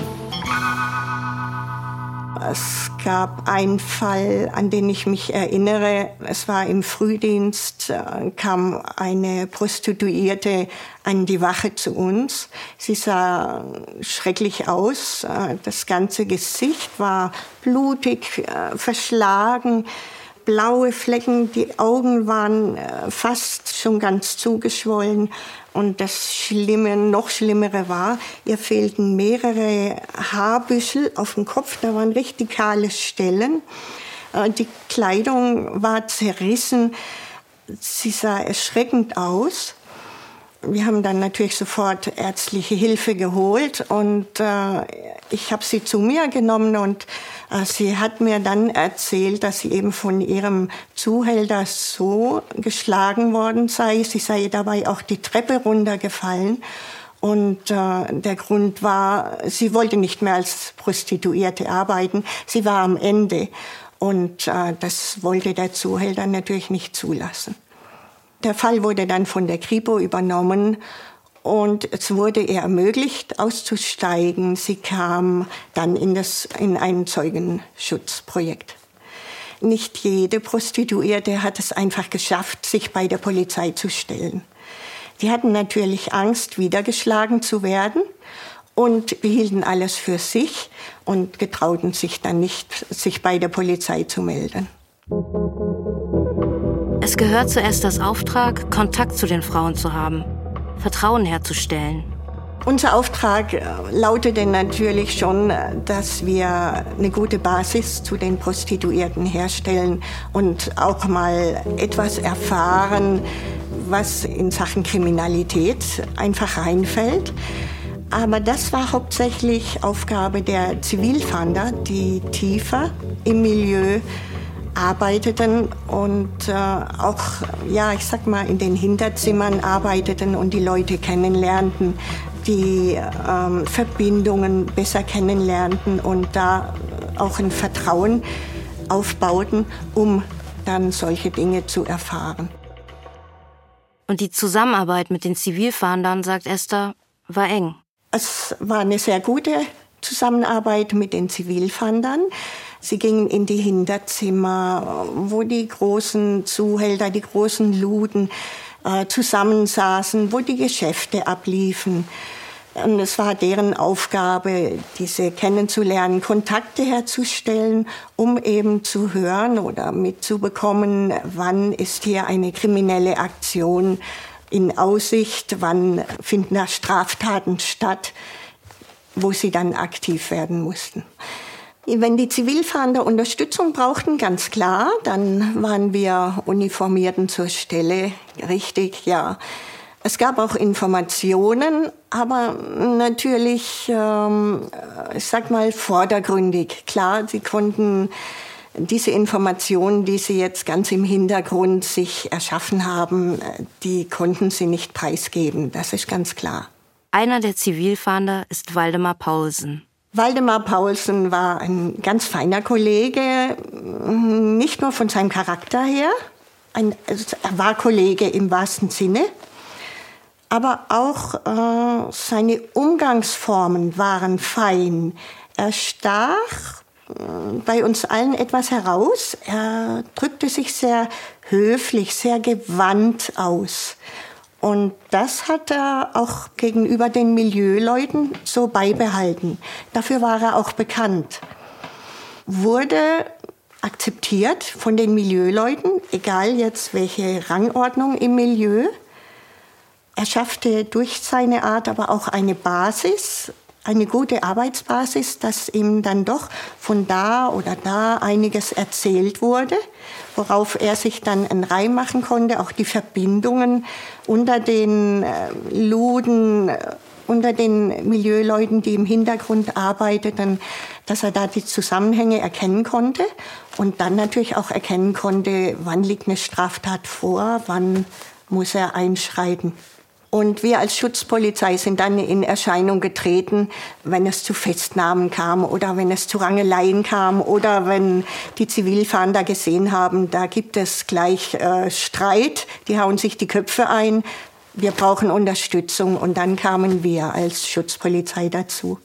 S11: Es gab einen Fall, an den ich mich erinnere. Es war im Frühdienst, kam eine Prostituierte an die Wache zu uns. Sie sah schrecklich aus. Das ganze Gesicht war blutig, verschlagen, blaue Flecken. Die Augen waren fast schon ganz zugeschwollen. Und das Schlimme, noch Schlimmere war, ihr fehlten mehrere Haarbüschel auf dem Kopf. Da waren richtig kahle Stellen. Die Kleidung war zerrissen. Sie sah erschreckend aus. Wir haben dann natürlich sofort ärztliche Hilfe geholt und äh, ich habe sie zu mir genommen und äh, sie hat mir dann erzählt, dass sie eben von ihrem Zuhälter so geschlagen worden sei. Sie sei dabei auch die Treppe runtergefallen und äh, der Grund war, sie wollte nicht mehr als Prostituierte arbeiten. Sie war am Ende. Und äh, das wollte der Zuhälter natürlich nicht zulassen. Der Fall wurde dann von der Kripo übernommen und es wurde ihr ermöglicht, auszusteigen. Sie kam dann in, das, in ein Zeugenschutzprojekt. Nicht jede Prostituierte hat es einfach geschafft, sich bei der Polizei zu stellen. Die hatten natürlich Angst, wieder geschlagen zu werden und behielten alles für sich und getrauten sich dann nicht, sich bei der Polizei zu melden.
S4: Es gehört zu Esthers Auftrag, Kontakt zu den Frauen zu haben, Vertrauen herzustellen.
S11: Unser Auftrag lautete natürlich schon, dass wir eine gute Basis zu den Prostituierten herstellen und auch mal etwas erfahren, was in Sachen Kriminalität einfach reinfällt. Aber das war hauptsächlich Aufgabe der Zivilfahnder, die tiefer im Milieu arbeiteten und äh, auch, ja, ich sag mal, in den Hinterzimmern arbeiteten und die Leute kennenlernten, die ähm, Verbindungen besser kennenlernten und da auch ein Vertrauen aufbauten, um dann solche Dinge zu erfahren.
S4: Und die Zusammenarbeit mit den Zivilfahndern, sagt Esther, war eng.
S11: Es war eine sehr gute Zusammenarbeit mit den Zivilfahndern. Sie gingen in die Hinterzimmer, wo die großen Zuhälter, die großen Luden äh, zusammensaßen, wo die Geschäfte abliefen. Und es war deren Aufgabe, diese kennenzulernen, Kontakte herzustellen, um eben zu hören oder mitzubekommen, wann ist hier eine kriminelle Aktion in Aussicht, wann finden da Straftaten statt, wo sie dann aktiv werden mussten. Wenn die Zivilfahnder Unterstützung brauchten, ganz klar, dann waren wir Uniformierten zur Stelle, richtig, ja. Es gab auch Informationen, aber natürlich, ähm, ich sag mal, vordergründig. Klar, sie konnten diese Informationen, die sie jetzt ganz im Hintergrund sich erschaffen haben, die konnten sie nicht preisgeben, das ist ganz klar.
S4: Einer der Zivilfahnder ist Waldemar Paulsen.
S11: Waldemar Paulsen war ein ganz feiner Kollege, nicht nur von seinem Charakter her, ein, also er war Kollege im wahrsten Sinne, aber auch äh, seine Umgangsformen waren fein. Er stach äh, bei uns allen etwas heraus, er drückte sich sehr höflich, sehr gewandt aus. Und das hat er auch gegenüber den Milieuleuten so beibehalten. Dafür war er auch bekannt. Wurde akzeptiert von den Milieuleuten, egal jetzt welche Rangordnung im Milieu. Er schaffte durch seine Art aber auch eine Basis, eine gute Arbeitsbasis, dass ihm dann doch von da oder da einiges erzählt wurde, worauf er sich dann einen Reim machen konnte, auch die Verbindungen unter den äh, Luden, äh, unter den Milieuleuten, die im Hintergrund arbeiteten, dass er da die Zusammenhänge erkennen konnte und dann natürlich auch erkennen konnte, wann liegt eine Straftat vor, wann muss er einschreiten. Und wir als Schutzpolizei sind dann in Erscheinung getreten, wenn es zu Festnahmen kam oder wenn es zu Rangeleien kam oder wenn die Zivilfahnder gesehen haben, da gibt es gleich äh, Streit, die hauen sich die Köpfe ein, wir brauchen Unterstützung. Und dann kamen wir als Schutzpolizei dazu.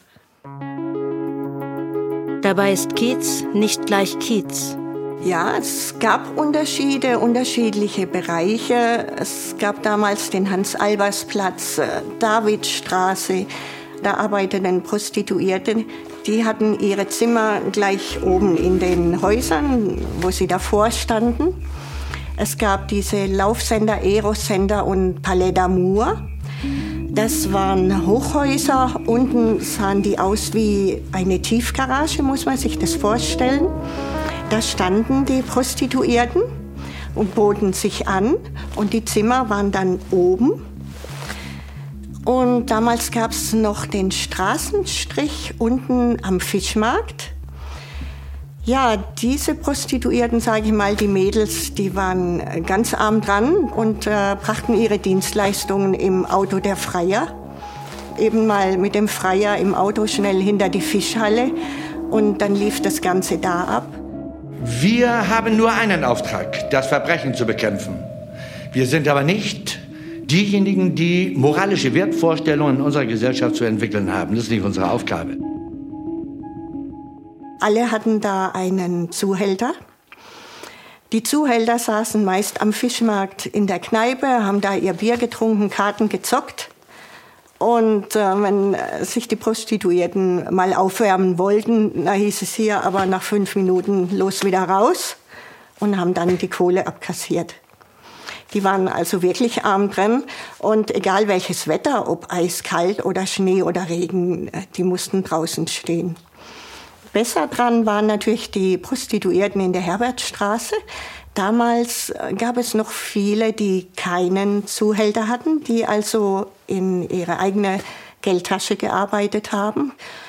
S4: Dabei ist Kiez nicht gleich Kiez.
S11: Ja, es gab Unterschiede, unterschiedliche Bereiche. Es gab damals den Hans-Albers-Platz, Davidstraße. Da arbeiteten Prostituierte. Die hatten ihre Zimmer gleich oben in den Häusern, wo sie davor standen. Es gab diese Laufsender, Aerosender und Palais d'Amour. Das waren Hochhäuser. Unten sahen die aus wie eine Tiefgarage, muss man sich das vorstellen. Da standen die Prostituierten und boten sich an und die Zimmer waren dann oben. Und damals gab es noch den Straßenstrich unten am Fischmarkt. Ja, diese Prostituierten, sage ich mal, die Mädels, die waren ganz arm dran und äh, brachten ihre Dienstleistungen im Auto der Freier. Eben mal mit dem Freier im Auto schnell hinter die Fischhalle und dann lief das Ganze da ab.
S12: Wir haben nur einen Auftrag, das Verbrechen zu bekämpfen. Wir sind aber nicht diejenigen, die moralische Wertvorstellungen in unserer Gesellschaft zu entwickeln haben. Das ist nicht unsere Aufgabe.
S11: Alle hatten da einen Zuhälter. Die Zuhälter saßen meist am Fischmarkt in der Kneipe, haben da ihr Bier getrunken, Karten gezockt. Und äh, wenn sich die Prostituierten mal aufwärmen wollten, da hieß es hier aber nach fünf Minuten los wieder raus und haben dann die Kohle abkassiert. Die waren also wirklich arm drin und egal welches Wetter, ob eiskalt oder Schnee oder Regen, die mussten draußen stehen. Besser dran waren natürlich die Prostituierten in der Herbertstraße. Damals gab es noch viele, die keinen Zuhälter hatten, die also in ihre eigene Geldtasche gearbeitet haben.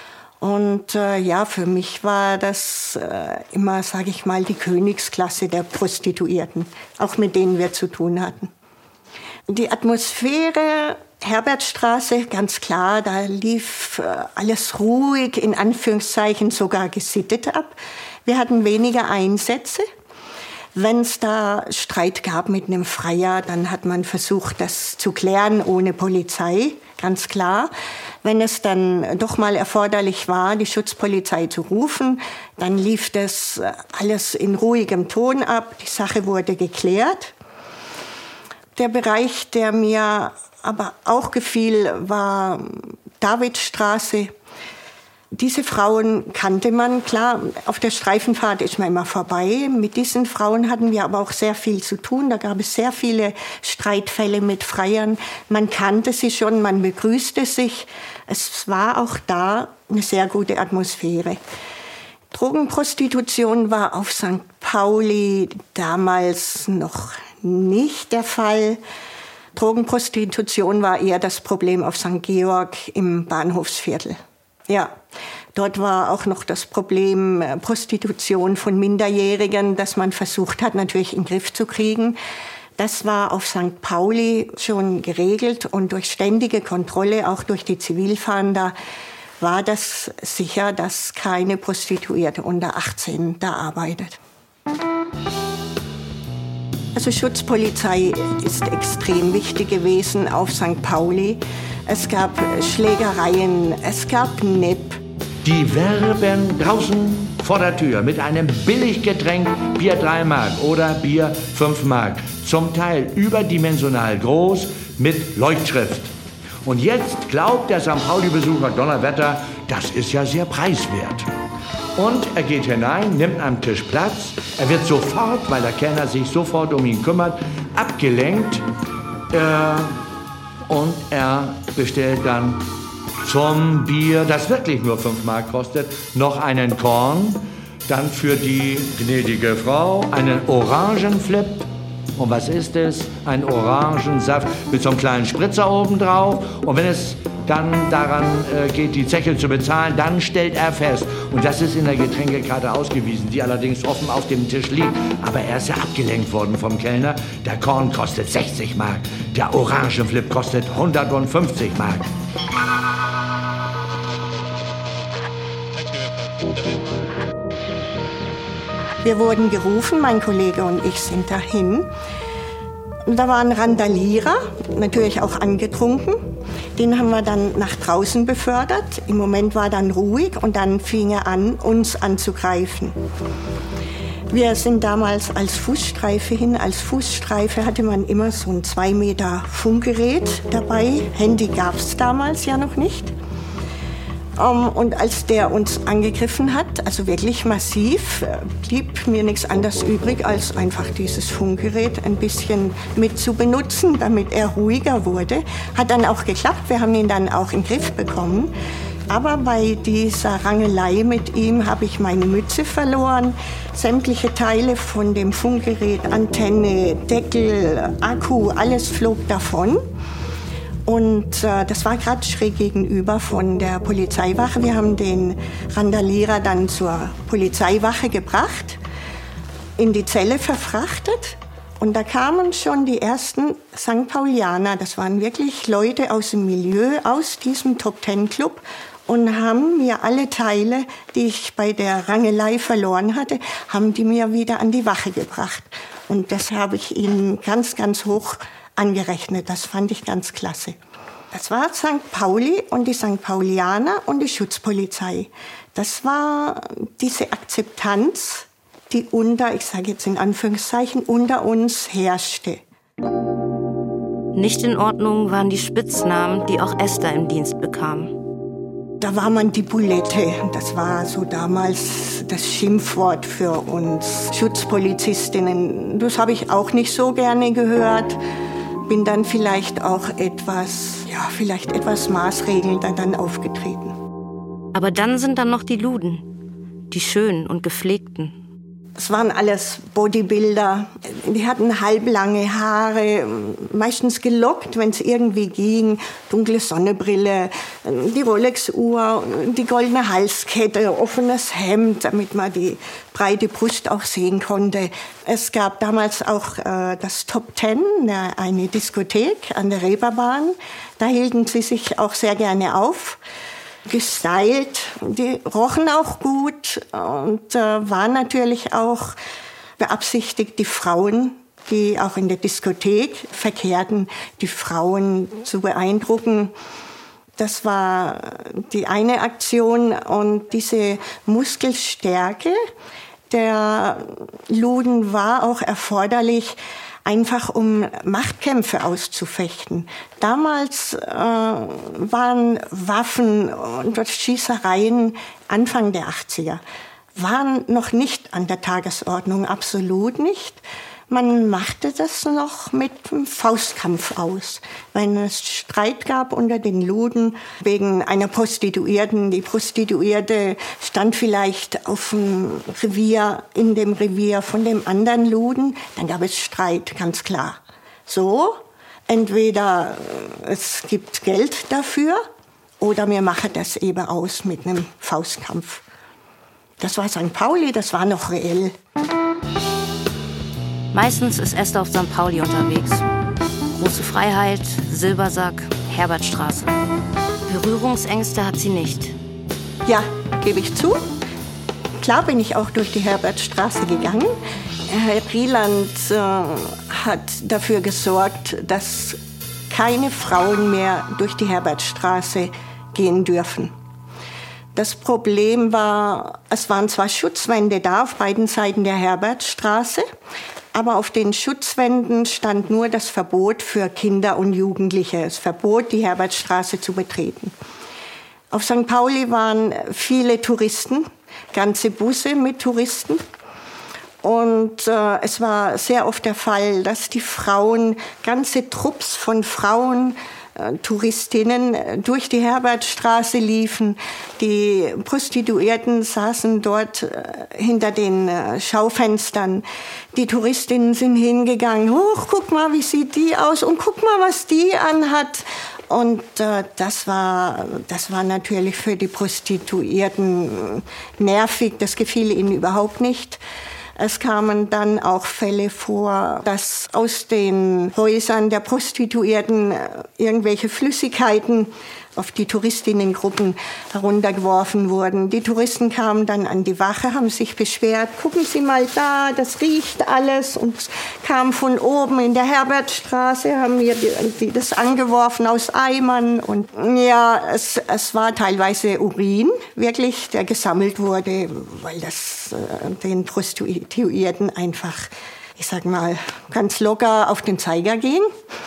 S11: Und äh, ja, für mich war das äh, immer, sage ich mal, die Königsklasse der Prostituierten, auch mit denen wir zu tun hatten. Die Atmosphäre Herbertstraße, ganz klar, da lief äh, alles ruhig, in Anführungszeichen sogar gesittet ab. Wir hatten weniger Einsätze. Wenn es da Streit gab mit einem Freier, dann hat man versucht, das zu klären ohne Polizei, ganz klar. Wenn es dann doch mal erforderlich war, die Schutzpolizei zu rufen, dann lief das alles in ruhigem Ton ab. Die Sache wurde geklärt. Der Bereich, der mir aber auch gefiel, war Davidstraße. Diese Frauen kannte man, klar, auf der Streifenfahrt ist man immer vorbei. Mit diesen Frauen hatten wir aber auch sehr viel zu tun. Da gab es sehr viele Streitfälle mit Freiern. Man kannte sie schon, man begrüßte sich. Es war auch da eine sehr gute Atmosphäre. Drogenprostitution war auf Sankt Pauli damals noch nicht der Fall. Drogenprostitution war eher das Problem auf Sankt Georg im Bahnhofsviertel. Ja, dort war auch noch das Problem äh, Prostitution von Minderjährigen, das man versucht hat, natürlich in den Griff zu kriegen. Das war auf Sankt Pauli schon geregelt und durch ständige Kontrolle, auch durch die Zivilfahnder, war das sicher, dass keine Prostituierte unter achtzehn da arbeitet. Also Schutzpolizei ist extrem wichtig gewesen auf Sankt Pauli. Es gab Schlägereien, es gab Nipp.
S12: Die werben draußen vor der Tür mit einem Billiggetränk, Bier drei Mark oder Bier fünf Mark. Zum Teil überdimensional groß mit Leuchtschrift. Und jetzt glaubt der Sankt Pauli-Besucher Donnerwetter, das ist ja sehr preiswert. Und er geht hinein, nimmt am Tisch Platz. Er wird sofort, weil der Kellner sich sofort um ihn kümmert, abgelenkt. Äh, und er bestellt dann zum Bier, das wirklich nur fünf Mark kostet, noch einen Korn. Dann für die gnädige Frau einen Orangenflip. Und was ist es? Ein Orangensaft mit so einem kleinen Spritzer obendrauf. Und wenn es dann daran äh, geht, die Zeche zu bezahlen, dann stellt er fest, und das ist in der Getränkekarte ausgewiesen, die allerdings offen auf dem Tisch liegt, aber er ist ja abgelenkt worden vom Kellner, der Korn kostet sechzig Mark, der Orangenflip kostet hundertfünfzig Mark.
S11: Wir wurden gerufen, mein Kollege und ich sind dahin. Und da war ein Randalierer, natürlich auch angetrunken. Den haben wir dann nach draußen befördert. Im Moment war dann ruhig und dann fing er an, uns anzugreifen. Wir sind damals als Fußstreife hin. Als Fußstreife hatte man immer so ein zwei Meter Funkgerät dabei. Handy gab es damals ja noch nicht. Um, und als der uns angegriffen hat, also wirklich massiv, blieb mir nichts anderes übrig, als einfach dieses Funkgerät ein bisschen mit zu benutzen, damit er ruhiger wurde. Hat dann auch geklappt, wir haben ihn dann auch in den Griff bekommen. Aber bei dieser Rangelei mit ihm habe ich meine Mütze verloren. Sämtliche Teile von dem Funkgerät, Antenne, Deckel, Akku, alles flog davon. Und äh, das war gerade schräg gegenüber von der Polizeiwache. Wir haben den Randalierer dann zur Polizeiwache gebracht, in die Zelle verfrachtet. Und da kamen schon die ersten Sankt Paulianer. Das waren wirklich Leute aus dem Milieu, aus diesem Top-Ten-Club. und haben mir alle Teile, die ich bei der Rangelei verloren hatte, haben die mir wieder an die Wache gebracht. Und das habe ich ihnen ganz, ganz hoch angerechnet. Das fand ich ganz klasse. Das war Sankt Pauli und die Sankt Paulianer und die Schutzpolizei. Das war diese Akzeptanz, die unter, ich sage jetzt in Anführungszeichen, unter uns herrschte.
S4: Nicht in Ordnung waren die Spitznamen, die auch Esther im Dienst bekam.
S11: Da war man die Bulette. Das war so damals das Schimpfwort für uns Schutzpolizistinnen. Das habe ich auch nicht so gerne gehört. Bin dann vielleicht auch etwas, ja, vielleicht etwas maßregelnder dann aufgetreten.
S4: Aber dann sind dann noch die Luden, die schönen und gepflegten.
S11: Es waren alles Bodybuilder. Die hatten halblange Haare, meistens gelockt, wenn es irgendwie ging. Dunkle Sonnenbrille, die Rolex-Uhr, die goldene Halskette, offenes Hemd, damit man die breite Brust auch sehen konnte. Es gab damals auch äh, das Top Ten, eine Diskothek an der Reeperbahn. Da hielten sie sich auch sehr gerne auf. Gestylt, die rochen auch gut und äh, waren natürlich auch beabsichtigt, die Frauen, die auch in der Diskothek verkehrten, die Frauen zu beeindrucken. Das war die eine Aktion und diese Muskelstärke der Luden war auch erforderlich, einfach um Machtkämpfe auszufechten. Damals äh, waren Waffen und Schießereien Anfang der achtziger, waren noch nicht an der Tagesordnung, absolut nicht. Man machte das noch mit einem Faustkampf aus. Wenn es Streit gab unter den Luden wegen einer Prostituierten, die Prostituierte stand vielleicht auf dem Revier, in dem Revier von dem anderen Luden, dann gab es Streit, ganz klar. So, entweder es gibt Geld dafür oder wir machen das eben aus mit einem Faustkampf. Das war Sankt Pauli, das war noch reell.
S4: Meistens ist Esther auf Sankt Pauli unterwegs. Große Freiheit, Silbersack, Herbertstraße. Berührungsängste hat sie nicht.
S11: Ja, gebe ich zu. Klar bin ich auch durch die Herbertstraße gegangen. Herr Rieland äh, hat dafür gesorgt, dass keine Frauen mehr durch die Herbertstraße gehen dürfen. Das Problem war, es waren zwar Schutzwände da auf beiden Seiten der Herbertstraße, aber auf den Schutzwänden stand nur das Verbot für Kinder und Jugendliche, das Verbot, die Herbertstraße zu betreten. Auf Sankt Pauli waren viele Touristen, ganze Busse mit Touristen. Und äh, es war sehr oft der Fall, dass die Frauen, ganze Trupps von Frauen, äh, Touristinnen äh, durch die Herbertstraße liefen. Die Prostituierten saßen dort äh, hinter den äh, Schaufenstern. Die Touristinnen sind hingegangen. Hoch, guck mal, wie sieht die aus? Und guck mal, was die anhat. Und äh, das war, das war natürlich für die Prostituierten nervig. Das gefiel ihnen überhaupt nicht. Es kamen dann auch Fälle vor, dass aus den Häusern der Prostituierten irgendwelche Flüssigkeiten auf die Touristinnengruppen heruntergeworfen wurden. Die Touristen kamen dann an die Wache, haben sich beschwert, gucken Sie mal da, das riecht alles. Und kam von oben in der Herbertstraße, haben mir die, die das angeworfen aus Eimern. Und ja, es, es war teilweise Urin, wirklich, der gesammelt wurde, weil das äh, den Prostituierten einfach, ich sag mal, ganz locker auf den Zeiger ging.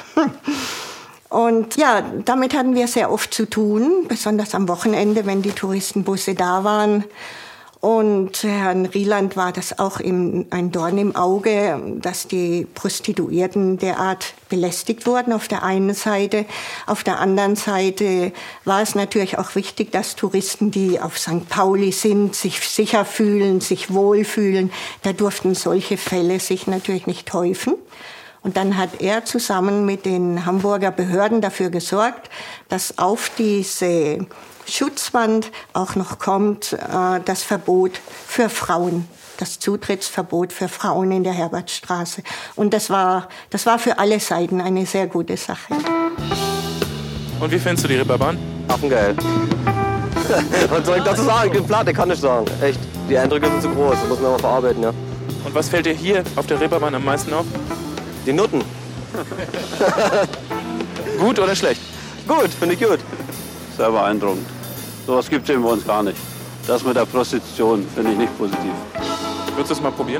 S11: Und ja, damit hatten wir sehr oft zu tun, besonders am Wochenende, wenn die Touristenbusse da waren. Und Herrn Rieland war das auch im, ein Dorn im Auge, dass die Prostituierten derart belästigt wurden auf der einen Seite. Auf der anderen Seite war es natürlich auch wichtig, dass Touristen, die auf Sankt Pauli sind, sich sicher fühlen, sich wohlfühlen. Da durften solche Fälle sich natürlich nicht häufen. Und dann hat er zusammen mit den Hamburger Behörden dafür gesorgt, dass auf diese Schutzwand auch noch kommt äh, das Verbot für Frauen, das Zutrittsverbot für Frauen in der Herbertstraße. Und das war, das war für alle Seiten eine sehr gute Sache.
S14: Und wie findest du die Reeperbahn?
S15: Affengeil.
S14: Was soll ich dazu sagen? Ich bin platt, ich kann nicht sagen. Echt, die Eindrücke sind zu groß, das muss man mal verarbeiten, ja.
S15: Und was fällt dir hier auf der Reeperbahn am meisten auf?
S14: Die Nutten.
S15: Gut oder schlecht?
S14: Gut, finde ich gut.
S16: Sehr beeindruckend. Sowas gibt es eben bei uns gar nicht. Das mit der Prostitution finde ich nicht positiv.
S15: Würdest du es mal probieren?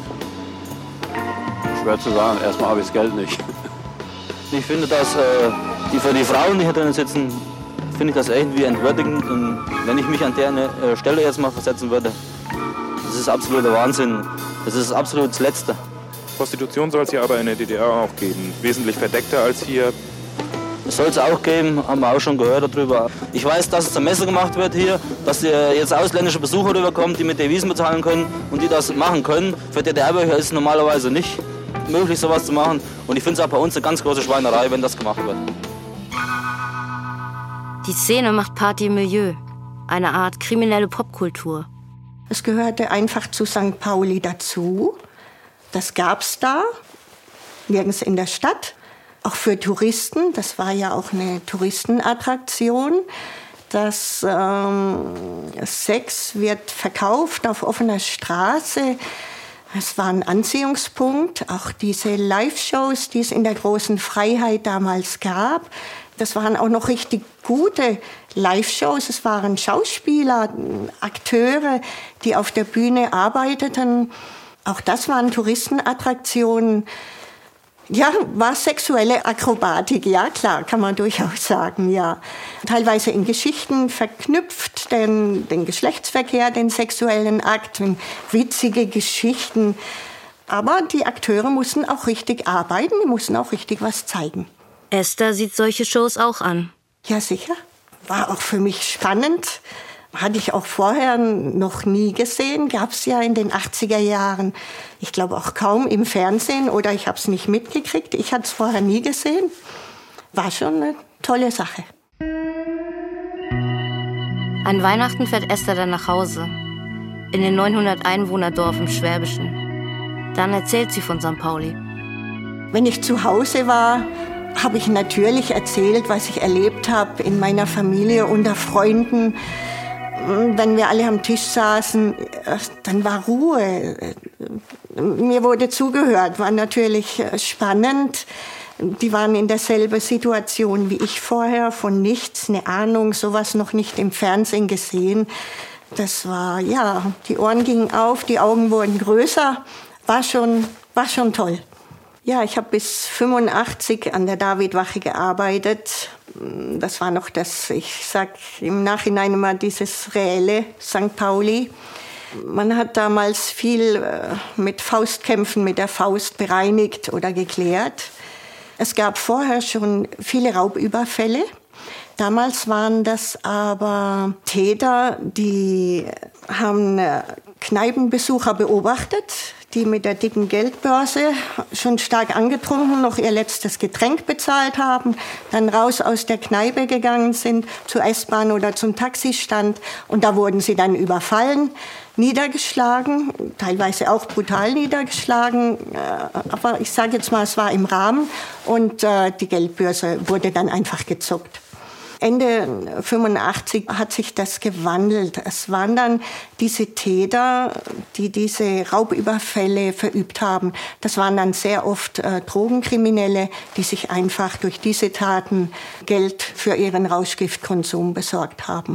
S16: Schwer zu sagen, erstmal habe ich das Geld nicht.
S17: Ich finde, dass äh, die für die Frauen, die hier drin sitzen, finde ich das irgendwie entwürdigend. Und wenn ich mich an deren äh, Stelle jetzt mal versetzen würde, das ist absoluter Wahnsinn. Das ist absolut das Letzte.
S15: Prostitution soll es hier aber in der D D R auch geben. Wesentlich verdeckter als hier.
S17: Das soll es auch geben, haben wir auch schon gehört darüber. Ich weiß, dass es zur Messe gemacht wird hier, dass jetzt ausländische Besucher rüberkommen, die mit Devisen bezahlen können und die das machen können. Für D D R-Bürger ist es normalerweise nicht möglich, sowas zu machen. Und ich finde es auch bei uns eine ganz große Schweinerei, wenn das gemacht wird.
S4: Die Szene macht Party im Milieu, eine Art kriminelle Popkultur.
S11: Es gehörte einfach zu Sankt Pauli dazu. Das gab's da, nirgends in der Stadt. Auch für Touristen, das war ja auch eine Touristenattraktion. Das ähm, Sex wird verkauft auf offener Straße. Es war ein Anziehungspunkt. Auch diese Live-Shows, die es in der großen Freiheit damals gab, das waren auch noch richtig gute Live-Shows. Es waren Schauspieler, Akteure, die auf der Bühne arbeiteten. Auch das waren Touristenattraktionen. Ja, war sexuelle Akrobatik, ja klar, kann man durchaus sagen, ja. Teilweise in Geschichten verknüpft, den, den Geschlechtsverkehr, den sexuellen Akt, witzige Geschichten. Aber die Akteure mussten auch richtig arbeiten, die mussten auch richtig was zeigen.
S4: Esther sieht solche Shows auch an.
S11: Ja, sicher. War auch für mich spannend. Hatte ich auch vorher noch nie gesehen. Gab es ja in den achtziger Jahren, ich glaube auch kaum im Fernsehen oder ich habe es nicht mitgekriegt. Ich hatte es vorher nie gesehen. War schon eine tolle Sache.
S4: An Weihnachten fährt Esther dann nach Hause, in den neunhundert Einwohner-Dorf im Schwäbischen. Dann erzählt sie von Sankt Pauli.
S11: Wenn ich zu Hause war, habe ich natürlich erzählt, was ich erlebt habe in meiner Familie, unter Freunden. Wenn wir alle am Tisch saßen, dann war Ruhe. Mir wurde zugehört, war natürlich spannend. Die waren in derselben Situation wie ich vorher, von nichts, eine Ahnung, sowas noch nicht im Fernsehen gesehen. Das war, ja, die Ohren gingen auf, die Augen wurden größer, war schon, war schon toll. Ja, ich habe bis fünfundachtzig an der Davidwache gearbeitet. Das war noch das, ich sag im Nachhinein immer dieses reelle Sankt Pauli. Man hat damals viel mit Faustkämpfen mit der Faust bereinigt oder geklärt. Es gab vorher schon viele Raubüberfälle. Damals waren das aber Täter, die haben Kneipenbesucher beobachtet, die mit der dicken Geldbörse schon stark angetrunken noch ihr letztes Getränk bezahlt haben, dann raus aus der Kneipe gegangen sind, zur S-Bahn oder zum Taxistand und da wurden sie dann überfallen, niedergeschlagen, teilweise auch brutal niedergeschlagen, aber ich sage jetzt mal, es war im Rahmen und die Geldbörse wurde dann einfach gezuckt. Ende fünfundachtzig hat sich das gewandelt. Es waren dann diese Täter, die diese Raubüberfälle verübt haben. Das waren dann sehr oft äh, Drogenkriminelle, die sich einfach durch diese Taten Geld für ihren Rauschgiftkonsum besorgt haben.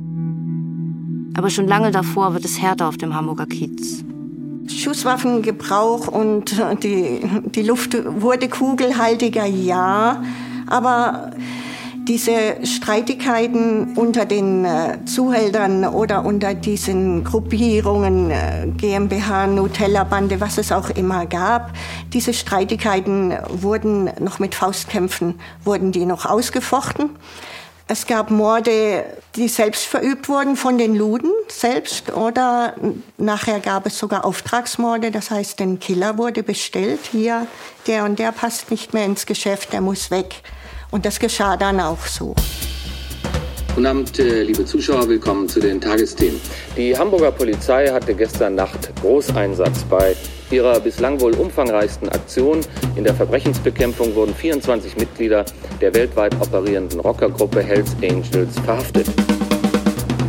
S4: Aber schon lange davor wird es härter auf dem Hamburger Kiez.
S11: Schusswaffengebrauch und die, die Luft wurde kugelhaltiger, ja, aber diese Streitigkeiten unter den äh, Zuhältern oder unter diesen Gruppierungen, äh, GmbH, Nutella-Bande, was es auch immer gab, diese Streitigkeiten wurden noch mit Faustkämpfen, wurden die noch ausgefochten. Es gab Morde, die selbst verübt wurden von den Luden selbst oder nachher gab es sogar Auftragsmorde, das heißt, ein Killer wurde bestellt, hier, der und der passt nicht mehr ins Geschäft, der muss weg. Und das geschah dann auch so.
S18: Guten Abend, liebe Zuschauer, willkommen zu den Tagesthemen.
S19: Die Hamburger Polizei hatte gestern Nacht Großeinsatz. Bei ihrer bislang wohl umfangreichsten Aktion in der Verbrechensbekämpfung wurden vierundzwanzig Mitglieder der weltweit operierenden Rockergruppe Hells Angels verhaftet.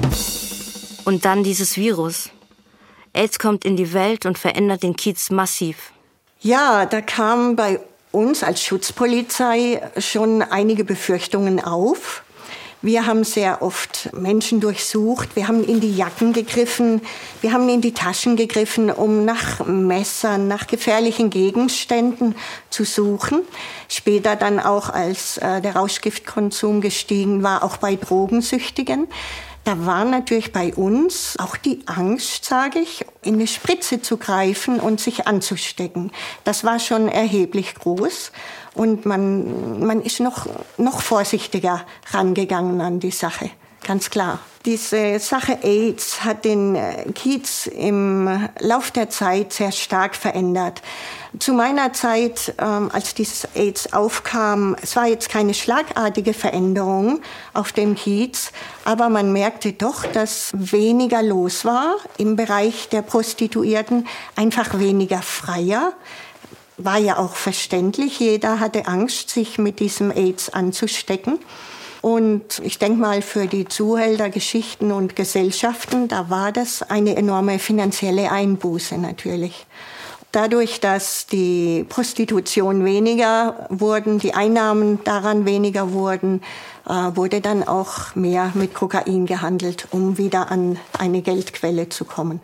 S4: Und dann dieses Virus. AIDS kommt in die Welt und verändert den Kiez massiv.
S11: Ja, da kamen bei uns als Schutzpolizei schon einige Befürchtungen auf. Wir haben sehr oft Menschen durchsucht, wir haben in die Jacken gegriffen, wir haben in die Taschen gegriffen, um nach Messern, nach gefährlichen Gegenständen zu suchen. Später dann auch, als äh, der Rauschgiftkonsum gestiegen war, auch bei Drogensüchtigen. Da war natürlich bei uns auch die Angst, sage ich, in eine Spritze zu greifen und sich anzustecken. Das war schon erheblich groß. Und man, man ist noch, noch vorsichtiger rangegangen an die Sache, ganz klar. Diese Sache AIDS hat den Kiez im Lauf der Zeit sehr stark verändert. Zu meiner Zeit, ähm, als dieses AIDS aufkam, es war jetzt keine schlagartige Veränderung auf dem Kiez, aber man merkte doch, dass weniger los war im Bereich der Prostituierten, einfach weniger freier. War ja auch verständlich, jeder hatte Angst, sich mit diesem AIDS anzustecken. Und ich denke mal, für die Zuhälter, Geschichten und Gesellschaften, da war das eine enorme finanzielle Einbuße natürlich. Dadurch, dass die Prostitution weniger wurden, die Einnahmen daran weniger wurden, äh, wurde dann auch mehr mit Kokain gehandelt, um wieder an eine Geldquelle zu kommen.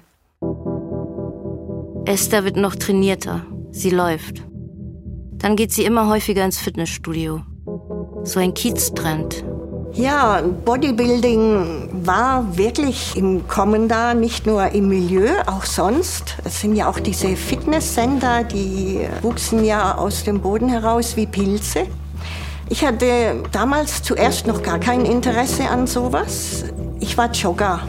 S4: Esther wird noch trainierter. Sie läuft. Dann geht sie immer häufiger ins Fitnessstudio. So ein Kiez-Trend.
S11: Ja, Bodybuilding war wirklich im Kommen da, nicht nur im Milieu, auch sonst. Es sind ja auch diese Fitnesscenter, die wuchsen ja aus dem Boden heraus wie Pilze. Ich hatte damals zuerst noch gar kein Interesse an sowas. Ich war Jogger.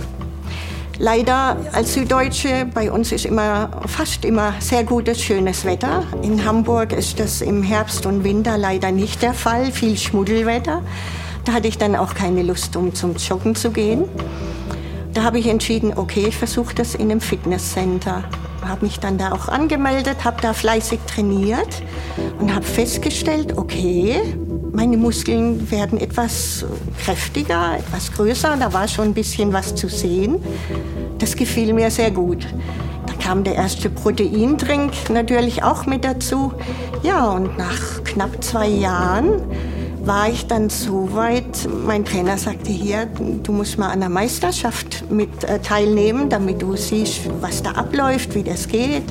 S11: Leider als Süddeutsche, bei uns ist immer, fast immer sehr gutes, schönes Wetter. In Hamburg ist das im Herbst und Winter leider nicht der Fall, viel Schmuddelwetter. Da hatte ich dann auch keine Lust, um zum Joggen zu gehen. Da habe ich entschieden, okay, ich versuche das in einem Fitnesscenter. Habe mich dann da auch angemeldet, habe da fleißig trainiert und habe festgestellt, okay, meine Muskeln werden etwas kräftiger, etwas größer. Da war schon ein bisschen was zu sehen. Das gefiel mir sehr gut. Da kam der erste Proteindrink natürlich auch mit dazu. Ja, und nach knapp zwei Jahren war ich dann so weit, mein Trainer sagte, hier, du musst mal an der Meisterschaft mit äh, teilnehmen, damit du siehst, was da abläuft, wie das geht.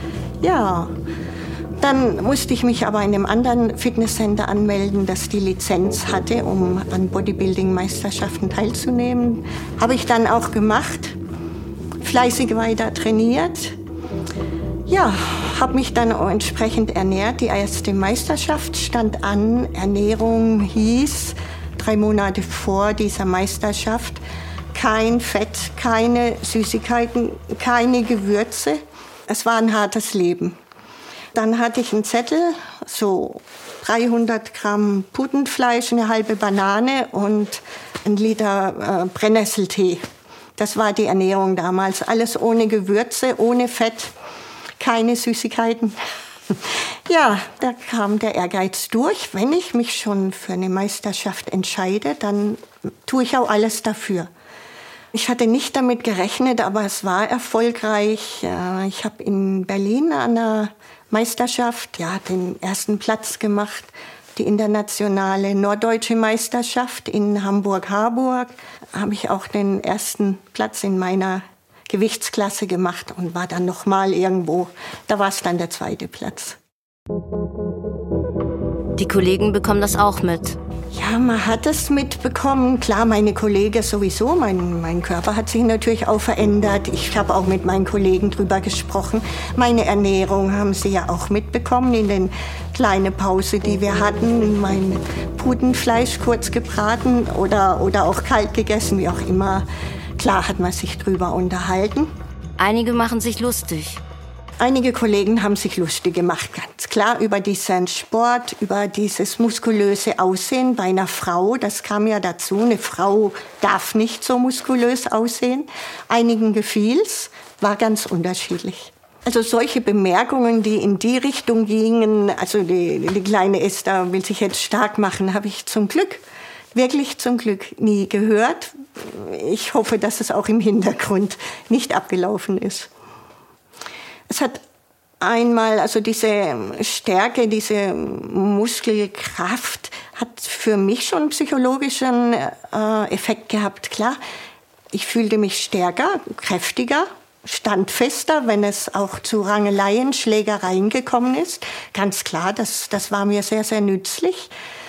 S11: Ja, dann musste ich mich aber in einem anderen Fitnesscenter anmelden, das die Lizenz hatte, um an Bodybuilding-Meisterschaften teilzunehmen. Habe ich dann auch gemacht, fleißig weiter trainiert. Ja, habe mich dann auch entsprechend ernährt. Die erste Meisterschaft stand an. Ernährung hieß, drei Monate vor dieser Meisterschaft, kein Fett, keine Süßigkeiten, keine Gewürze. Es war ein hartes Leben. Dann hatte ich einen Zettel, so dreihundert Gramm Putenfleisch, eine halbe Banane und ein Liter äh, Brennnesseltee. Das war die Ernährung damals. Alles ohne Gewürze, ohne Fett. Keine Süßigkeiten. Ja, da kam der Ehrgeiz durch. Wenn ich mich schon für eine Meisterschaft entscheide, dann tue ich auch alles dafür. Ich hatte nicht damit gerechnet, aber es war erfolgreich. Ich habe in Berlin an der Meisterschaft ja, den ersten Platz gemacht. Die internationale norddeutsche Meisterschaft in Hamburg-Harburg habe ich auch den ersten Platz in meiner Gewichtsklasse gemacht und war dann noch mal irgendwo. Da war es dann der zweite Platz.
S4: Die Kollegen bekommen das auch mit.
S11: Ja, man hat es mitbekommen. Klar, meine Kollegen sowieso. Mein, mein Körper hat sich natürlich auch verändert. Ich habe auch mit meinen Kollegen drüber gesprochen. Meine Ernährung haben sie ja auch mitbekommen in den kleinen Pause, die wir hatten. Mein Putenfleisch kurz gebraten oder, oder auch kalt gegessen, wie auch immer. Klar hat man sich drüber unterhalten.
S4: Einige machen sich lustig.
S11: Einige Kollegen haben sich lustig gemacht, ganz klar, über diesen Sport, über dieses muskulöse Aussehen bei einer Frau. Das kam ja dazu, eine Frau darf nicht so muskulös aussehen. Einigen gefiel's, war ganz unterschiedlich. Also solche Bemerkungen, die in die Richtung gingen, also die, die kleine Esther will sich jetzt stark machen, habe ich zum Glück, wirklich zum Glück nie gehört. ich hoffe, dass es auch im Hintergrund nicht abgelaufen ist. Es hat einmal, also diese Stärke, diese Muskelkraft hat für mich schon einen psychologischen äh, Effekt gehabt. Klar, ich fühlte mich stärker, kräftiger, standfester, wenn es auch zu Rangeleien, Schlägereien gekommen ist. Ganz klar, das, das war mir sehr, sehr nützlich.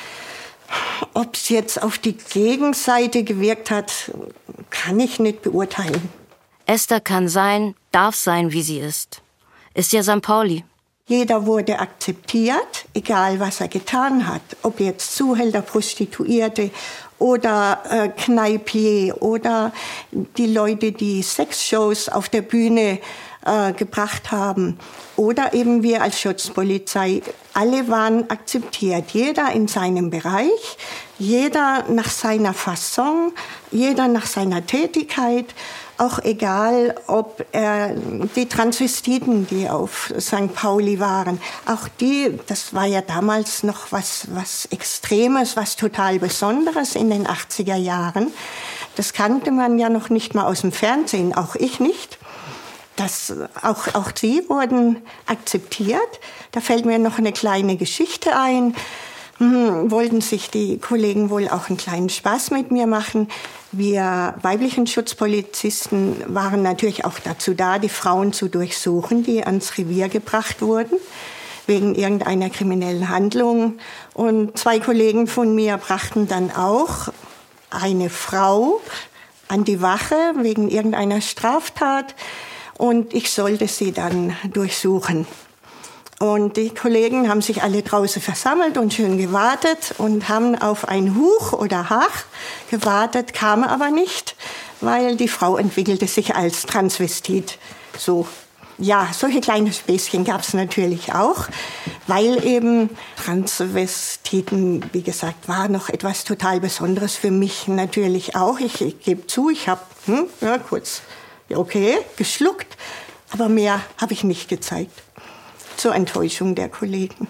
S11: Ob es jetzt auf die Gegenseite gewirkt hat, kann ich nicht beurteilen.
S4: Esther kann sein, darf sein, wie sie ist. Ist ja Sankt Pauli.
S11: Jeder wurde akzeptiert, egal was er getan hat. Ob jetzt Zuhälter, Prostituierte oder äh, Kneipier oder die Leute, die Sexshows auf der Bühne äh, gebracht haben. Oder eben wir als Schutzpolizei. Alle waren akzeptiert. Jeder in seinem Bereich, jeder nach seiner Fasson, jeder nach seiner Tätigkeit. Auch egal, ob äh, die Transvestiten, die auf Sankt Pauli waren, auch die, das war ja damals noch was, was Extremes, was total Besonderes in den achtziger Jahren. Das kannte man ja noch nicht mal aus dem Fernsehen, auch ich nicht. Das, auch, auch sie wurden akzeptiert. Da fällt mir noch eine kleine Geschichte ein. Hm, wollten sich die Kollegen wohl auch einen kleinen Spaß mit mir machen. Wir weiblichen Schutzpolizisten waren natürlich auch dazu da, die Frauen zu durchsuchen, die ans Revier gebracht wurden, wegen irgendeiner kriminellen Handlung. Und zwei Kollegen von mir brachten dann auch eine Frau an die Wache wegen irgendeiner Straftat. Und ich sollte sie dann durchsuchen. Und die Kollegen haben sich alle draußen versammelt und schön gewartet und haben auf ein Huch oder Hach gewartet, kam aber nicht, weil die Frau entwickelte sich als Transvestit. So, ja, solche kleine Späßchen gab es natürlich auch, weil eben Transvestiten, wie gesagt, war noch etwas total Besonderes für mich natürlich auch. Ich, ich gebe zu, ich habe hm, ja, kurz, okay, geschluckt, aber mehr habe ich nicht gezeigt. Zur Enttäuschung der Kollegen.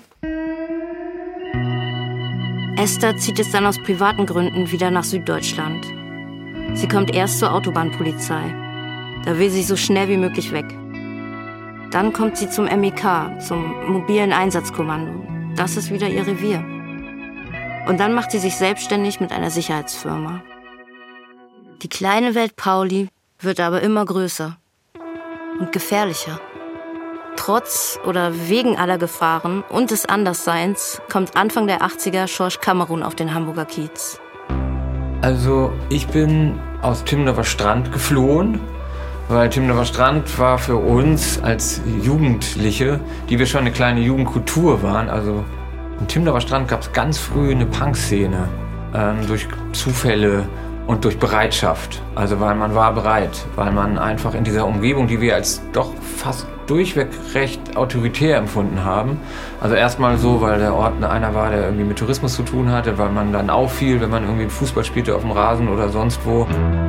S4: Esther zieht es dann aus privaten Gründen wieder nach Süddeutschland. Sie kommt erst zur Autobahnpolizei. Da will sie so schnell wie möglich weg. Dann kommt sie zum M E K, zum mobilen Einsatzkommando. Das ist wieder ihr Revier. Und dann macht sie sich selbstständig mit einer Sicherheitsfirma. Die kleine Welt Pauli wird aber immer größer und gefährlicher. Trotz oder wegen aller Gefahren und des Andersseins kommt Anfang der achtziger Schorsch Kamerun auf den Hamburger Kiez.
S20: Also ich bin aus Timmendorfer Strand geflohen, weil Timmendorfer Strand war für uns als Jugendliche, die wir schon eine kleine Jugendkultur waren, also im Timmendorfer Strand gab es ganz früh eine Punkszene, ähm, durch Zufälle und durch Bereitschaft. Also weil man war bereit, weil man einfach in dieser Umgebung, die wir als doch fast durchweg recht autoritär empfunden haben. Also erstmal so, weil der Ort einer war, der irgendwie mit Tourismus zu tun hatte, weil man dann auffiel, wenn man irgendwie Fußball spielte auf dem Rasen oder sonst wo.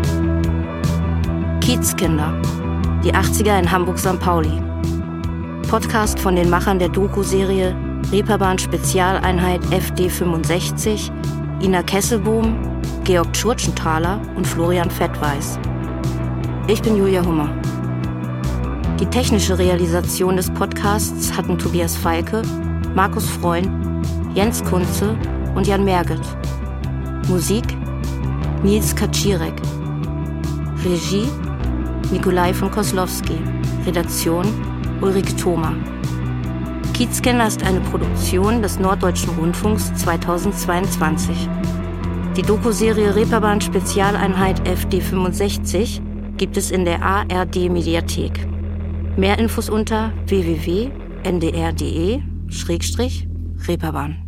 S4: Kiezkinder, die achtziger in Hamburg-Sankt Pauli. Podcast von den Machern der Doku-Serie Reeperbahn Spezialeinheit F D fünfundsechzig, Ina Kesselbohm, Georg Tschurtschenthaler und Florian Fettweiß. Ich bin Julia Hummer. Die technische Realisation des Podcasts hatten Tobias Falke, Markus Freund, Jens Kunze und Jan Merget. Musik Nils Kaczirek. Regie Nikolai von Koslowski. Redaktion Ulrike Thoma. Kiezkinder ist eine Produktion des Norddeutschen Rundfunks zweitausendzweiundzwanzig. Die Doku-Serie Reeperbahn Spezialeinheit F D fünfundsechzig gibt es in der A R D-Mediathek. Mehr Infos unter w w w punkt n d r punkt d e Reeperbahn.